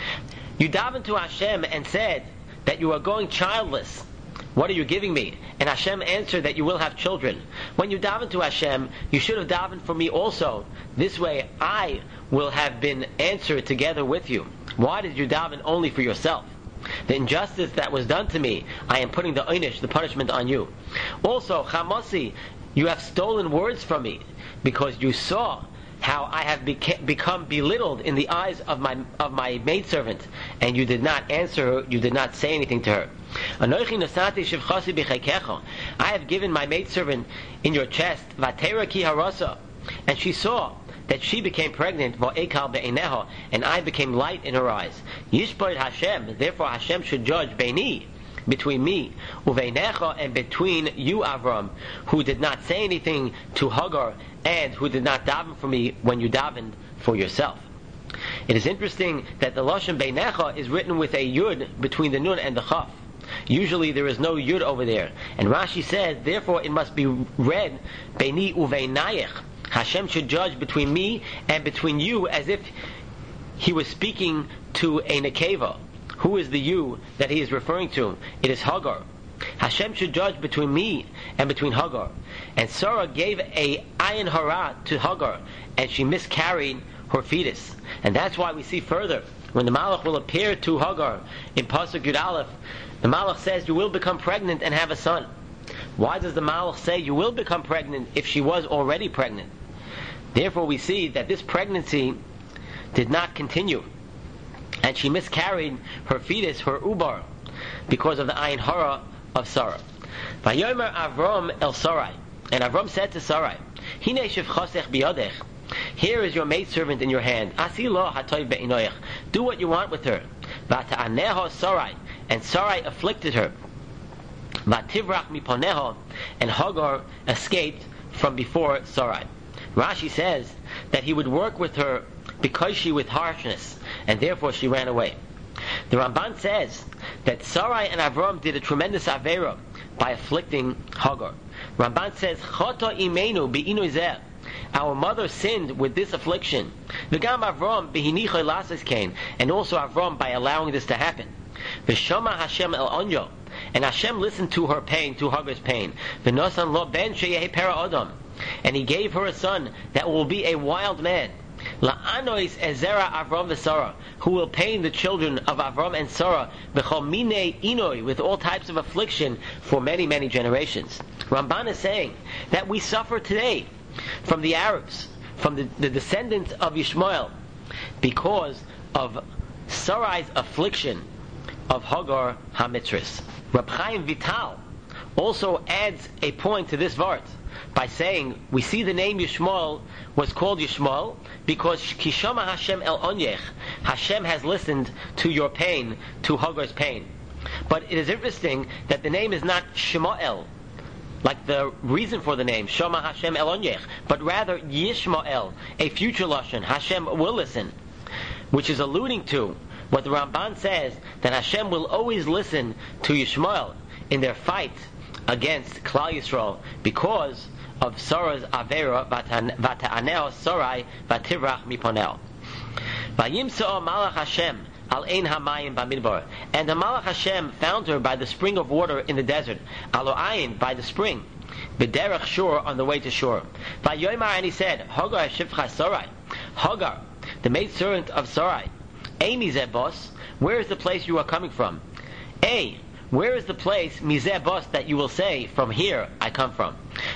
You davened to Hashem and said that you are going childless. What are you giving me? And Hashem answered that you will have children. When you daven to Hashem, you should have davened for me also. This way I will have been answered together with you. Why did you daven only for yourself? The injustice that was done to me, I am putting the einish, the punishment, on you. Also, Chamasi, you have stolen words from me, because you saw how I have beca- become belittled in the eyes of my of my maidservant, and you did not answer her, you did not say anything to her. I have given my maidservant in your chest, Vatera ki harasa, and she saw that she became pregnant, and I became light in her eyes. Yishpoid Hashem, therefore Hashem should judge Beini, between me, Uveinecha, and between you, Avram, who did not say anything to Hagar, and who did not daven for me when you davened for yourself. It is interesting that the Lashon Beinecha is written with a Yud between the Nun and the Chaf. Usually there is no Yud over there. And Rashi says, therefore it must be read, Beini Uveinayech. Hashem should judge between me and between you, as if he was speaking to a Nekeva. Who is the you that he is referring to? It is Hagar. Hashem should judge between me and between Hagar. And Sarah gave a ayin hara to Hagar, and she miscarried her fetus. And that's why we see further, when the Malach will appear to Hagar in Pasuk Yud Aleph, the Malach says, you will become pregnant and have a son. Why does the Malach say you will become pregnant if she was already pregnant? Therefore we see that this pregnancy did not continue, and she miscarried her fetus, her ubar, because of the ayin hara of Sarah. Vayomer Avram el Sarai, and Avram said to Sarai, Hine shev chosech biyodech, here is your maidservant in your hand. Asi lo hatoy be'inoyach, do what you want with her. Vata'aneho Sarai, and Sarai afflicted her. Vativrach miponeho, and Hagar escaped from before Sarai. Rashi says that he would work with her because she with harshness, and therefore she ran away. The Ramban says that Sarai and Avram did a tremendous avera by afflicting Hagar. Ramban says, Choto imenu be'inu zeh, our mother sinned with this affliction. V'gam Avram behinichoy lasas kain, and also Avram by allowing this to happen. V'shoma Hashem el onyo, and Hashem listened to her pain, to Hagar's pain. V'nosan lo ben sheyehi pera odom, and he gave her a son that will be a wild man. La'anois ezera Avram v'Sarah, who will pain the children of Avram and Sarah, b'chol minei inoi, with all types of affliction for many, many generations. Ramban is saying that we suffer today from the Arabs, from the, the descendants of Yishmael, because of Sarai's affliction of Hagar HaMitzris. Reb Chaim Vital also adds a point to this vart by saying we see the name Yishmael was called Yishmael because Kishama Hashem El Onyech, Hashem has listened to your pain, to Hagar's pain. But it is interesting that the name is not Shemael, like the reason for the name, Shama Hashem El Onyech, but rather Yishmael, a future lashon, Hashem will listen, which is alluding to what the Ramban says, that Hashem will always listen to Yishmael in their fight against Klal Yisrael because of Sarah's avera, vata'aneo Sarai vativrach miponel. Vayimsa'o malach Hashem al ein hamayim bamidbar, and the malach Hashem found her by the spring of water in the desert, alo ayin, by the spring, b'derech shur, on the way to shur. Vayoymar, and he said, Hagar shivcha Sarai, Hagar, the maidservant of Sarai, Amy Zebos, where is the place you are coming from? A, where is the place, Mizeh Bos, that you will say, from here I come from?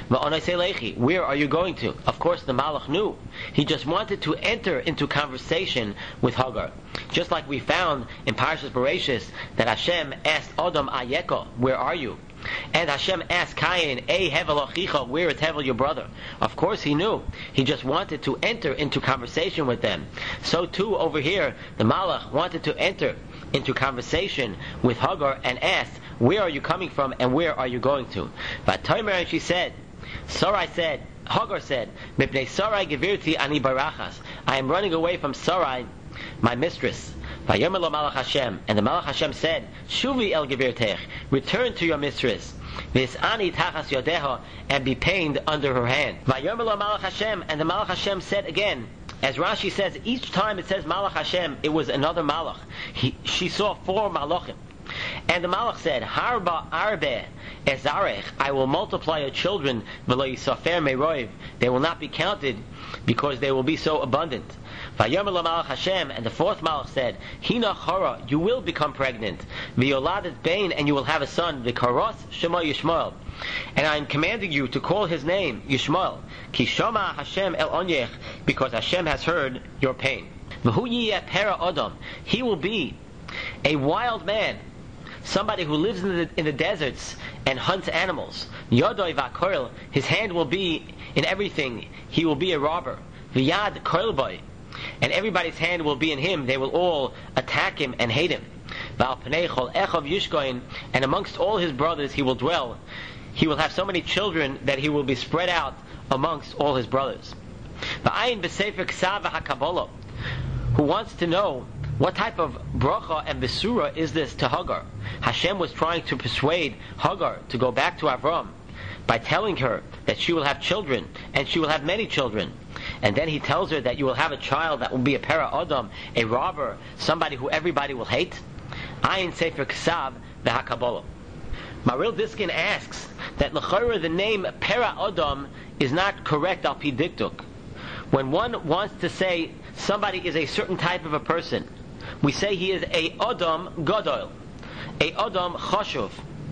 Where are you going to? Of course the Malach knew. He just wanted to enter into conversation with Hagar. Just like we found in Parashas Bereshis that Hashem asked Adam Ayeko, where are you? And Hashem asked Cain, Ei Hevel Achicha, where is Hevel your brother? Of course he knew. He just wanted to enter into conversation with them. So too over here, the Malach wanted to enter into conversation with Hagar and asked, where are you coming from and where are you going to? But Tomer, and she said, Sarai said, Hagar said, Mipnei Sarai gevirti ani barachas, I am running away from Sarai, my mistress. Vayomer lo Malach Hashem, and the Malach Hashem said, Shuvi el gevirtech, return to your mistress. V'is'ani tachas yodeha, and be pained under her hand. Vayomer lo Malach Hashem, and the Malach Hashem said again, as Rashi says, each time it says Malach Hashem, it was another Malach. He, she saw four Malachim. And the Malach said, Harba arbe ezarech, I will multiply your children, v'lo yisafer meroiv, they will not be counted because they will be so abundant. Vayomer lo Malach Hashem, and the fourth Malach said, Hina chara, you will become pregnant, v'yoladet bein, and you will have a son, v'karos shema Yishmael, and I am commanding you to call his name Yishmael, ki shama Hashem el onyech, because Hashem has heard your pain. V'hu yiyeh pera odom, he will be a wild man, somebody who lives in the, in the deserts and hunts animals. Yodoi v'akorel, his hand will be in everything, he will be a robber. V'yad korelboy, and everybody's hand will be in him, they will all attack him and hate him. V'al pnei chol echov yishkoin, and amongst all his brothers he will dwell. He will have so many children that he will be spread out amongst all his brothers. V'ayin b'sefer ksav ha'kabbalah, who wants to know what type of bracha and besura is this to Hagar? Hashem was trying to persuade Hagar to go back to Avram by telling her that she will have children, and she will have many children. And then he tells her that you will have a child that will be a para adam, a robber, somebody who everybody will hate. Ayin Sefer Ksav v'Hakabbalah. Maril Diskin asks that l'chora the name para adam is not correct al pi diktuk. When one wants to say somebody is a certain type of a person, we say he is a Adam Gadol, a Adam Chashuv,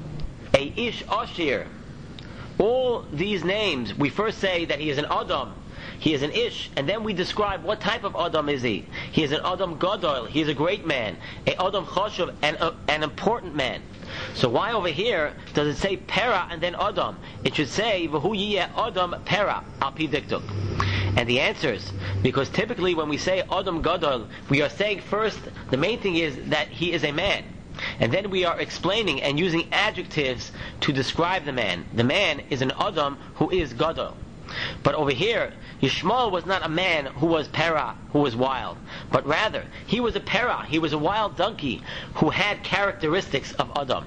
a Ish Ashir. All these names, we first say that he is an Adam he is an ish, and then we describe what type of Adam is he. He is an Adam Gadol, he is a great man, a Adam Choshev, an, uh, an important man. So why over here does it say Pera and then Adam? It should say V'hu yiyeh Adam Pera al pi diktuk. And the answer is because typically when we say Adam Gadol, we are saying first, the main thing is that he is a man. And then we are explaining and using adjectives to describe the man. The man is an Adam who is Gadol. But over here, Yishmael was not a man who was Pera, who was wild, but rather, he was a Pera, he was a wild donkey who had characteristics of Adam.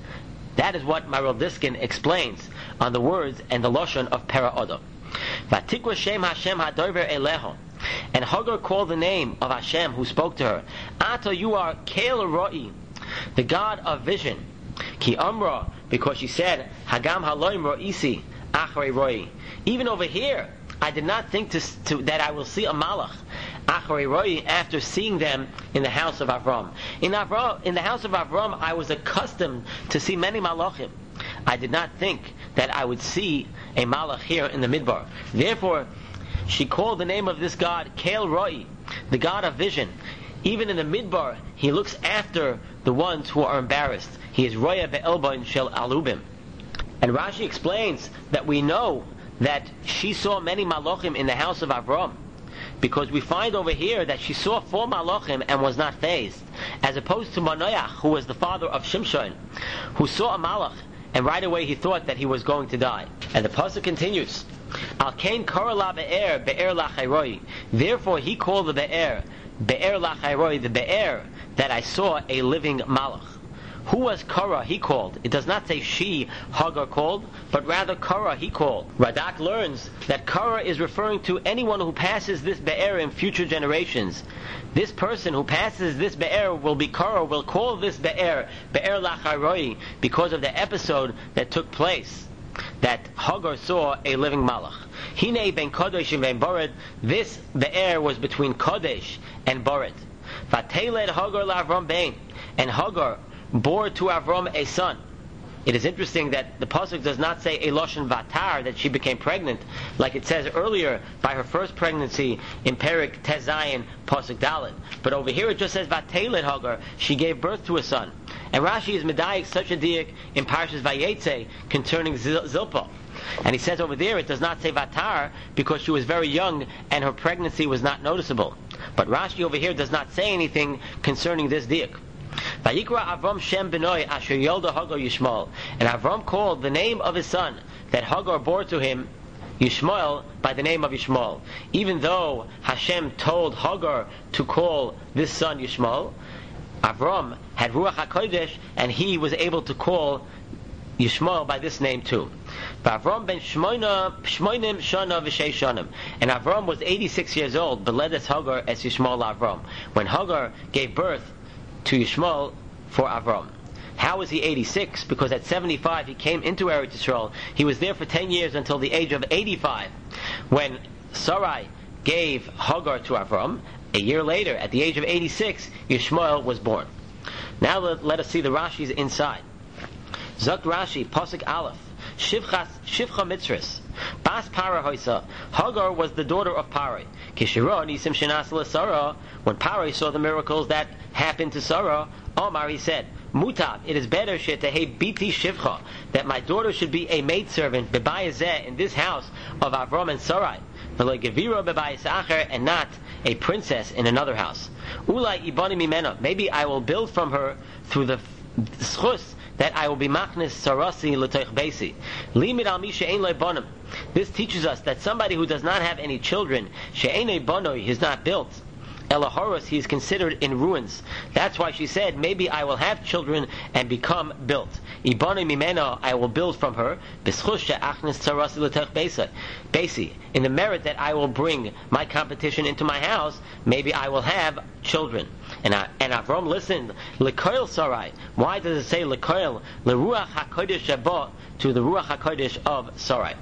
That is what Maral Diskin explains on the words and the Lashon of Pera Adam. Vatikra Shem Hashem Hadover Eleho. And Hagar called the name of Hashem who spoke to her. Ata, you are Kel Roi, the God of vision. Ki Amra, because she said, Hagam Haloim Roisi, Achrei Roi. Even over here, I did not think to, to, that I will see a Malach, Achrei Roi, after seeing them in the house of Avram. In Avram, in the house of Avram, I was accustomed to see many Malachim. I did not think that I would see a Malach here in the Midbar. Therefore, she called the name of this God Kel Roi, the God of vision. Even in the Midbar, he looks after the ones who are embarrassed. He is Roya Be'elbain Shel Alubim. And Rashi explains that we know that she saw many Malachim in the house of Avram, because we find over here that she saw four Malachim and was not fazed, as opposed to Manoach, who was the father of Shimshon, who saw a Malach and right away he thought that he was going to die. And the pasuk continues, Al Kain Kara La Be'er Be'er Lachayroi. Therefore he called the Be'er Be'er Lachayroi, the Be'er that I saw a living Malach. Who was Kara he called? It does not say she, Hagar, called, but rather Kara he called. Radak learns that Kara is referring to anyone who passes this Be'er in future generations. This person who passes this Be'er will be Kara, will call this Be'er Be'er Lachayroi, because of the episode that took place, that Hagar saw a living Malach. Hine ben Kodesh and ben Bored. This Be'er was between Kodesh and Bored. Vateled Hagar LaAvram bein, and Hagar bore to Avram a son. It is interesting that the pasuk does not say a lashon vatar, that she became pregnant, like it says earlier by her first pregnancy in Perik Tezayin pasuk Dalet. But over here it just says vateled Hagar, she gave birth to a son. And Rashi is medayik such a diak in Parshas Vayetze concerning Zil- Zilpah. And he says over there it does not say vatar because she was very young and her pregnancy was not noticeable. But Rashi over here does not say anything concerning this diak. Vayikra Avram Shem Benoi Asher Yolda Hagar Yishmael. And Avram called the name of his son that Hagar bore to him, Yishmael, by the name of Yishmael. Even though Hashem told Hagar to call this son Yishmael, Avram had Ruach HaKodesh and he was able to call Yishmael by this name too. Avram ben Shmoinim Shana v'Shei Shanim. And Avram was eighty-six years old, but led as Hagar as Yishmael Avram, when Hagar gave birth to Yishmael for Avram. How was he eighty-six? Because at seventy-five he came into Eretz Yisrael. He was there for ten years until the age of eighty-five, when Sarai gave Hagar to Avram. A year later, at the age of eighty-six, Yishmael was born. Now let, let us see the Rashi's inside. Zok Rashi, Pasuk Aleph, Shivcha Mitzris, Bas Para Hoisa. Hagar was the daughter of Parai. Kishira Nisim Shenas LaSarah. When Parai saw the miracles that happened to Sarah, Omar, he said, Mutab, it is better shetehei biti shivcha, that my daughter should be a maidservant bebayazeh in this house of Avram and Sarai, v'legevira bebayis acher, and not a princess in another house. Ulai ibani mimena, maybe I will build from her through the schus that I will be machnes sarasi l'toich beisi. Limid al mi she'ein lo bonim. This teaches us that somebody who does not have any children, she'ein lo bonoi, is not built. Elahoros, he is considered in ruins. That's why she said, maybe I will have children and become built. Ibani mimena, I will build from her. B'schus she'achnes sarasi l'toich beisi. Beisi, in the merit that I will bring my competition into my house, maybe I will have children. And, I, and Avram listened, L'koil Sarai. Why does it say L'koil? L'ruach HaKodesh Shabbat, to the Ruach HaKodesh of Sarai.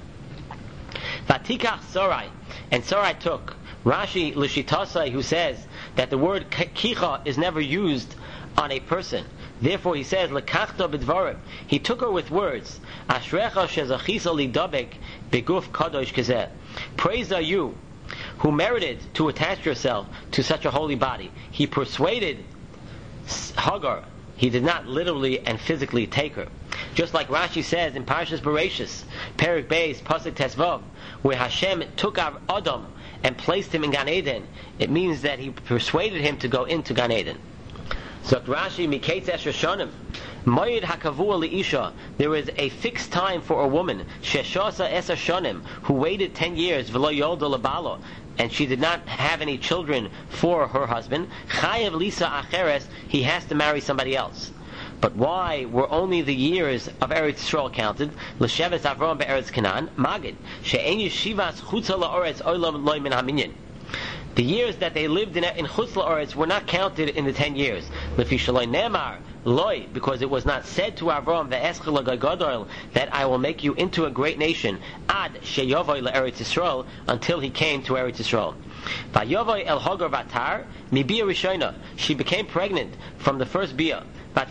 Vatikach Sarai. And Sarai took. Rashi L'shitasai, who says that the word kicha is never used on a person. Therefore he says, L'kachta b'dvarim. He took her with words. Ashrecha shezachisa lidabek beguf kadosh kazeh. Praised are you, who merited to attach yourself to such a holy body. He persuaded Hagar. He did not literally and physically take her. Just like Rashi says in Parshas Bereshis, Perek Beis, Pasuk Tesvav, where Hashem took Adam and placed him in Gan Eden, it means that he persuaded him to go into Gan Eden. Zok Rashi, Miketz Esher Shonim, Moed Hakavua Liisha, there is a fixed time for a woman, Sheshasa Esher Shonim, who waited ten years, V'lo Yolda Lebalo, and she did not have any children for her husband, Chayev Lisa Acheres, he has to marry somebody else. But why were only the years of Eretz Yisrael counted? L'sheves Avram be'Eretz Canaan, Magid, she'en yeshivas chutza la'oretz olam loy min haminyan. The years that they lived in in Chutz la'oretz were not counted in the ten years. Lefi shaloi nemar loy, because it was not said to Avram ve'eschel gadol that I will make you into a great nation ad sheyavoy la'Eretz Yisrael, until he came to Eretz Yisrael. Vayavoy el Hagar vatar mibia rishona, she became pregnant from the first bia.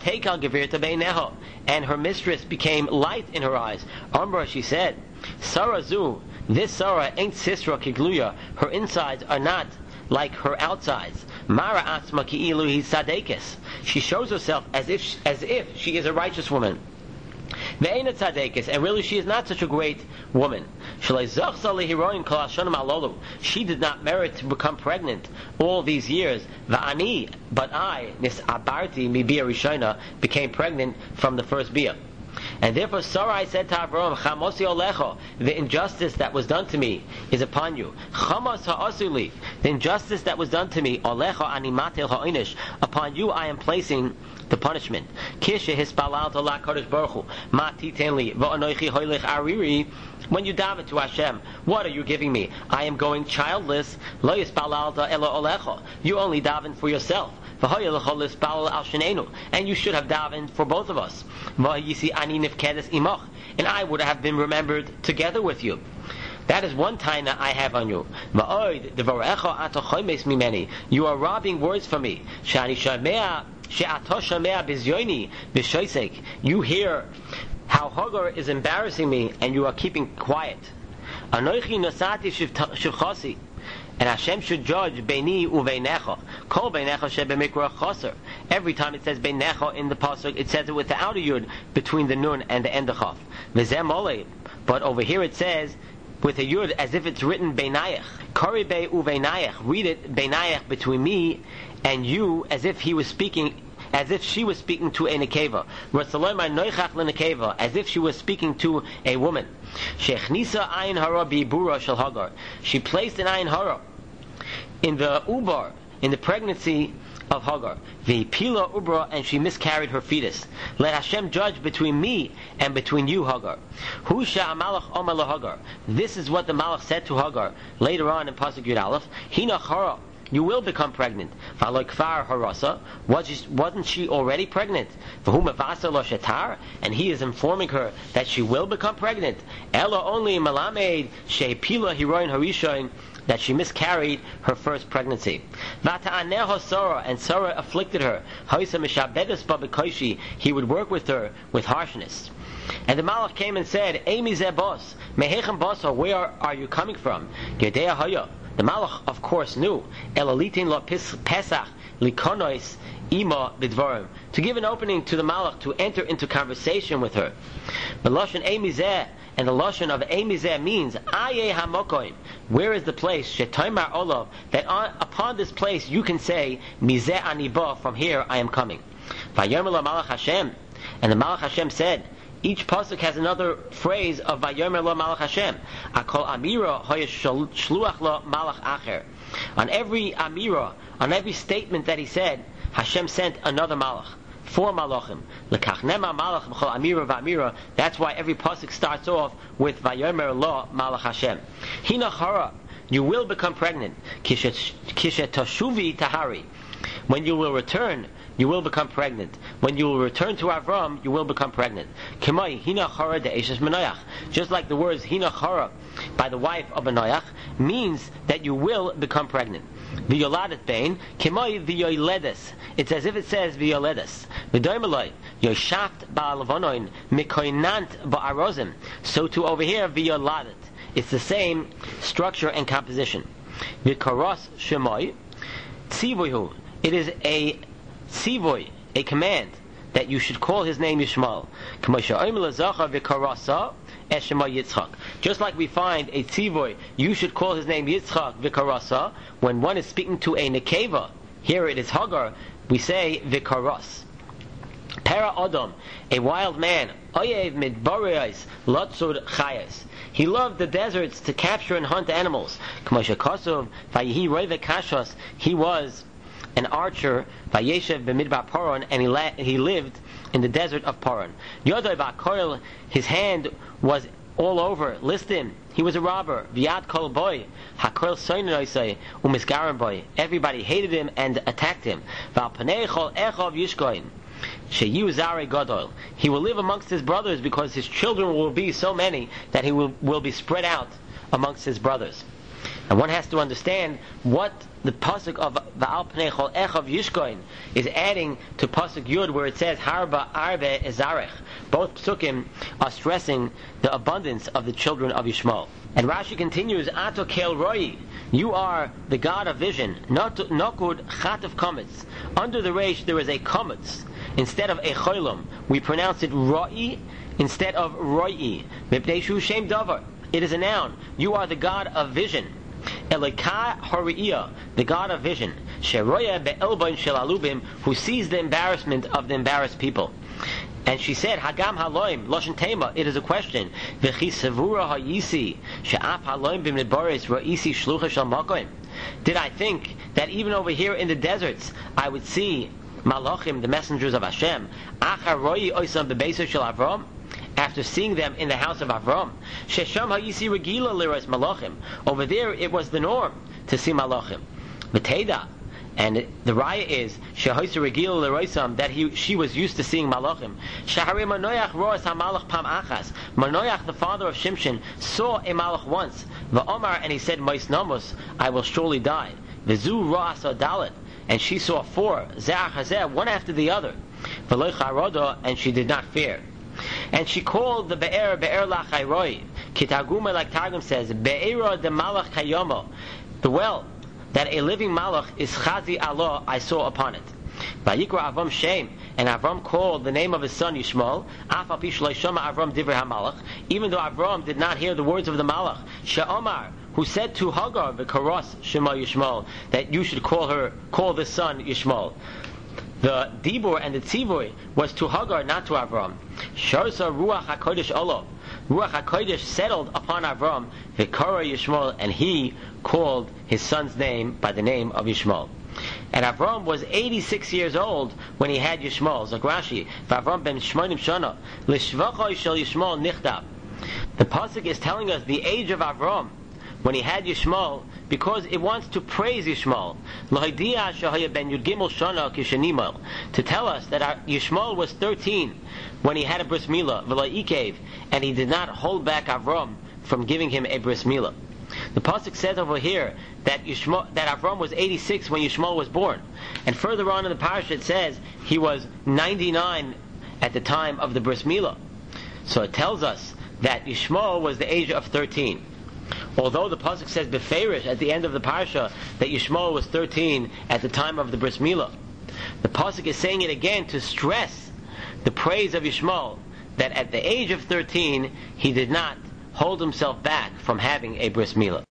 And her mistress became light in her eyes. Amra, she said, Sarah Zu, this Sarah ain't Sisra Kigluya, her insides are not like her outsides. Mara Atzma Ki'ilu hi Sadekis. She shows herself as if as if she is a righteous woman. Ve'ena tzadekis, and really she is not such a great woman. She did not merit to become pregnant all these years. Va'ani, but I, this abarti mi bia rishona, became pregnant from the first bia. And therefore Sarai said to Avram, Chamosi olecho, the injustice that was done to me is upon you. Chamos ha'asuli, the injustice that was done to me, olecho animatel ha'inish, upon you I am placing the punishment. Kishe hispalalto la kodesh baruch hu, ma titenli va'anoichi hoylech ariri. When you daven to Hashem, what are you giving me? I am going childless. Lo hispalalto elo olecho. You only daven for yourself. And you should have davened for both of us. And I would have been remembered together with you. That is one taina I have on you. You are robbing words from me. You hear how Hagar is embarrassing me, and you are keeping quiet. And Hashem should judge Beini uveinecha. Kol beinecha shebemikra chaser. Every time it says beinecha in the pasuk, it says it with the outer yud between the nun and the end of chaf. V'zem olei. But over here it says with a yud as if it's written beinayach. Kori be uveinayach. Read it beinayach, between me and you, as if he was speaking, as if she was speaking to a nekeva. Ratzalomai noichach lenekeva, as if she was speaking to a woman. Shechnisa ayin hara bibura shel Hagar. She placed an ayin hara in the ubar, in the pregnancy of Hagar. V'pila ubra, and she miscarried her fetus. Let Hashem judge between me and between you, Hagar. Hu sha'amalach omer leHagar. This is what the Malach said to Hagar later on in Pasuk Yud Aleph. Hina chara, you will become pregnant. V'aloi harasa, wasn't she already pregnant? V'hu mevasa lo shetar, and he is informing her that she will become pregnant. Ella only malamed she'pila hiroin harishoin, that she miscarried her first pregnancy. Vata'aneho Sarah, and Sarah afflicted her. Haisa mishabedes babikoshi, he would work with her with harshness. And the Malach came and said, Amy zebos, mehechem boso, where are, are you coming from? Gedea haya. The Malach, of course, knew. Elalitin lo pesach likonois ima bidvarim, to give an opening to the Malach to enter into conversation with her. The lashon Amy zeh, and the lashon of Emizeh means Aye Hamokoim. Where is the place? Shetaimar Olav, that on, upon this place you can say Mizeh Aniba, from here I am coming. Vayomer lo Malach Hashem, and the Malach Hashem said. Each pasuk has another phrase of Vayomer lo Malach Hashem. Akol Amira hoyesh shluach lo Malach Acher. On every Amira, on every statement that he said, Hashem sent another Malach. Four malachim. Lekach nema malach b'chol amira v'amira. That's why every pasuk starts off with Vayomer lo Malach Hashem. Hina chara, you will become pregnant. Kishet tashuvi tahari. When you will return, you will become pregnant. When you will return to Avram, you will become pregnant. Kemai hina chara de eshes menoyach. Just like the words hina chara by the wife of Menoyach means that you will become pregnant. V'yoladet bein kemai v'yoledes. It's as if it says v'yoledes. V'doimeloi yoshaft ba'alavonoin mikoinant ba'arozim. So to over here v'yoladet. It's the same structure and composition. V'karos shemoi tzivoihu. It is a tzivoy, a command, that you should call his name Yishmael. Just like we find a tzivoy, you should call his name Yitzchak v'karasa. When one is speaking to a nekeva, here it is Hagar, we say v'karas. Para Adam, a wild man, oyev midbarayis lotzur chayas. He loved the deserts to capture and hunt animals. He was an archer, Vayeshev b'midbar Paran, and he, la- he lived in the desert of Paran. Yodai ba'koil, his hand was all over. Listim, he was a robber. V'yad kol boy, hakoil soinoisei umisgaran boy. Everybody hated him and attacked him. V'al panei chol echov yishkoin. Sheyu zare gadol. He will live amongst his brothers because his children will be so many that he will, will be spread out amongst his brothers. And one has to understand what the pasuk of Va'al Pnei Chol Echav Yishkoin is adding to pasuk Yud, where it says Harba Arbe Ezarech. Both psukim are stressing the abundance of the children of Yishmael. And Rashi continues, Ato Kel Roi, you are the God of vision. Nokud Chat of Komets. Under the Reish there is a Komets instead of a Choilum. We pronounce it Roi instead of Roi. Mipnei Shu Shem Davar. It is a noun. You are the God of vision. Elika Horiya, the God of vision. Sheroya be'elbain shel alubim, who sees the embarrassment of the embarrassed people. And she said, Hagam haloim, loshen tema, it is a question. V'chi sevura ha'yisi, she'af haloim b'midbaris ra'isi shlucha shel makoim. Did I think that even over here in the deserts, I would see malachim, the messengers of Hashem, achar roi oisam bebeisa shel Avram? After seeing them in the house of Avram, Shesham ha'yisi regila liras malachim. Over there, it was the norm to see malachim. V'teda, and the raya is shehoisa regila lirasam, that he she was used to seeing malachim. Shahari Manoach roas hamalach pam achas. Manoach, the father of Shimshon, saw a malach once. V'omar, and he said, Mois namus, I will surely die. V'zu roas adalit, and she saw four, ze'ach hazeh, one after the other. V'loich haroda, and she did not fear. And she called the Be'er, Be'er Lachayroi. Kitaguma, like Targum says, Be'era de Malach Kayomo. The well that a living Malach is Chazi Allah, I saw upon it. Vayikra Avram Shem, and Avram called the name of his son Yishmael, Afal Pi Shelo Shama Avram Divrei HaMalach, even though Avram did not hear the words of the Malach. She'omar, who said to Hagar, V'karos Shema Yishmael, that you should call her, call this son Yishmael. The Dibur and the Tzivoy was to Hagar, not to Avram. Sharsa Ruach HaKodesh Olo. Ruach HaKodesh settled upon Avram, V'kara Yishmael, and he called his son's name by the name of Yishmael. And Avram was eighty-six years old when he had Yishmael. Zagrashi, V'Avram ben Shmonim Shana, L'shvachoi shel Yishmael nichtav. The pasuk is telling us the age of Avram when he had Yishmael, because it wants to praise Yishmael. To tell us that Yishmael was thirteen when he had a bris milah, and he did not hold back Avram from giving him a bris milah. The pasuk says over here that Yishmael, that Avram was eighty-six when Yishmael was born, and further on in the parasha it says he was ninety-nine at the time of the bris milah. So it tells us that Yishmael was the age of thirteen. Although the pasuk says beferish at the end of the parsha that Yishmael was thirteen at the time of the bris milah, the pasuk is saying it again to stress the praise of Yishmael, that at the age of thirteen he did not hold himself back from having a bris milah.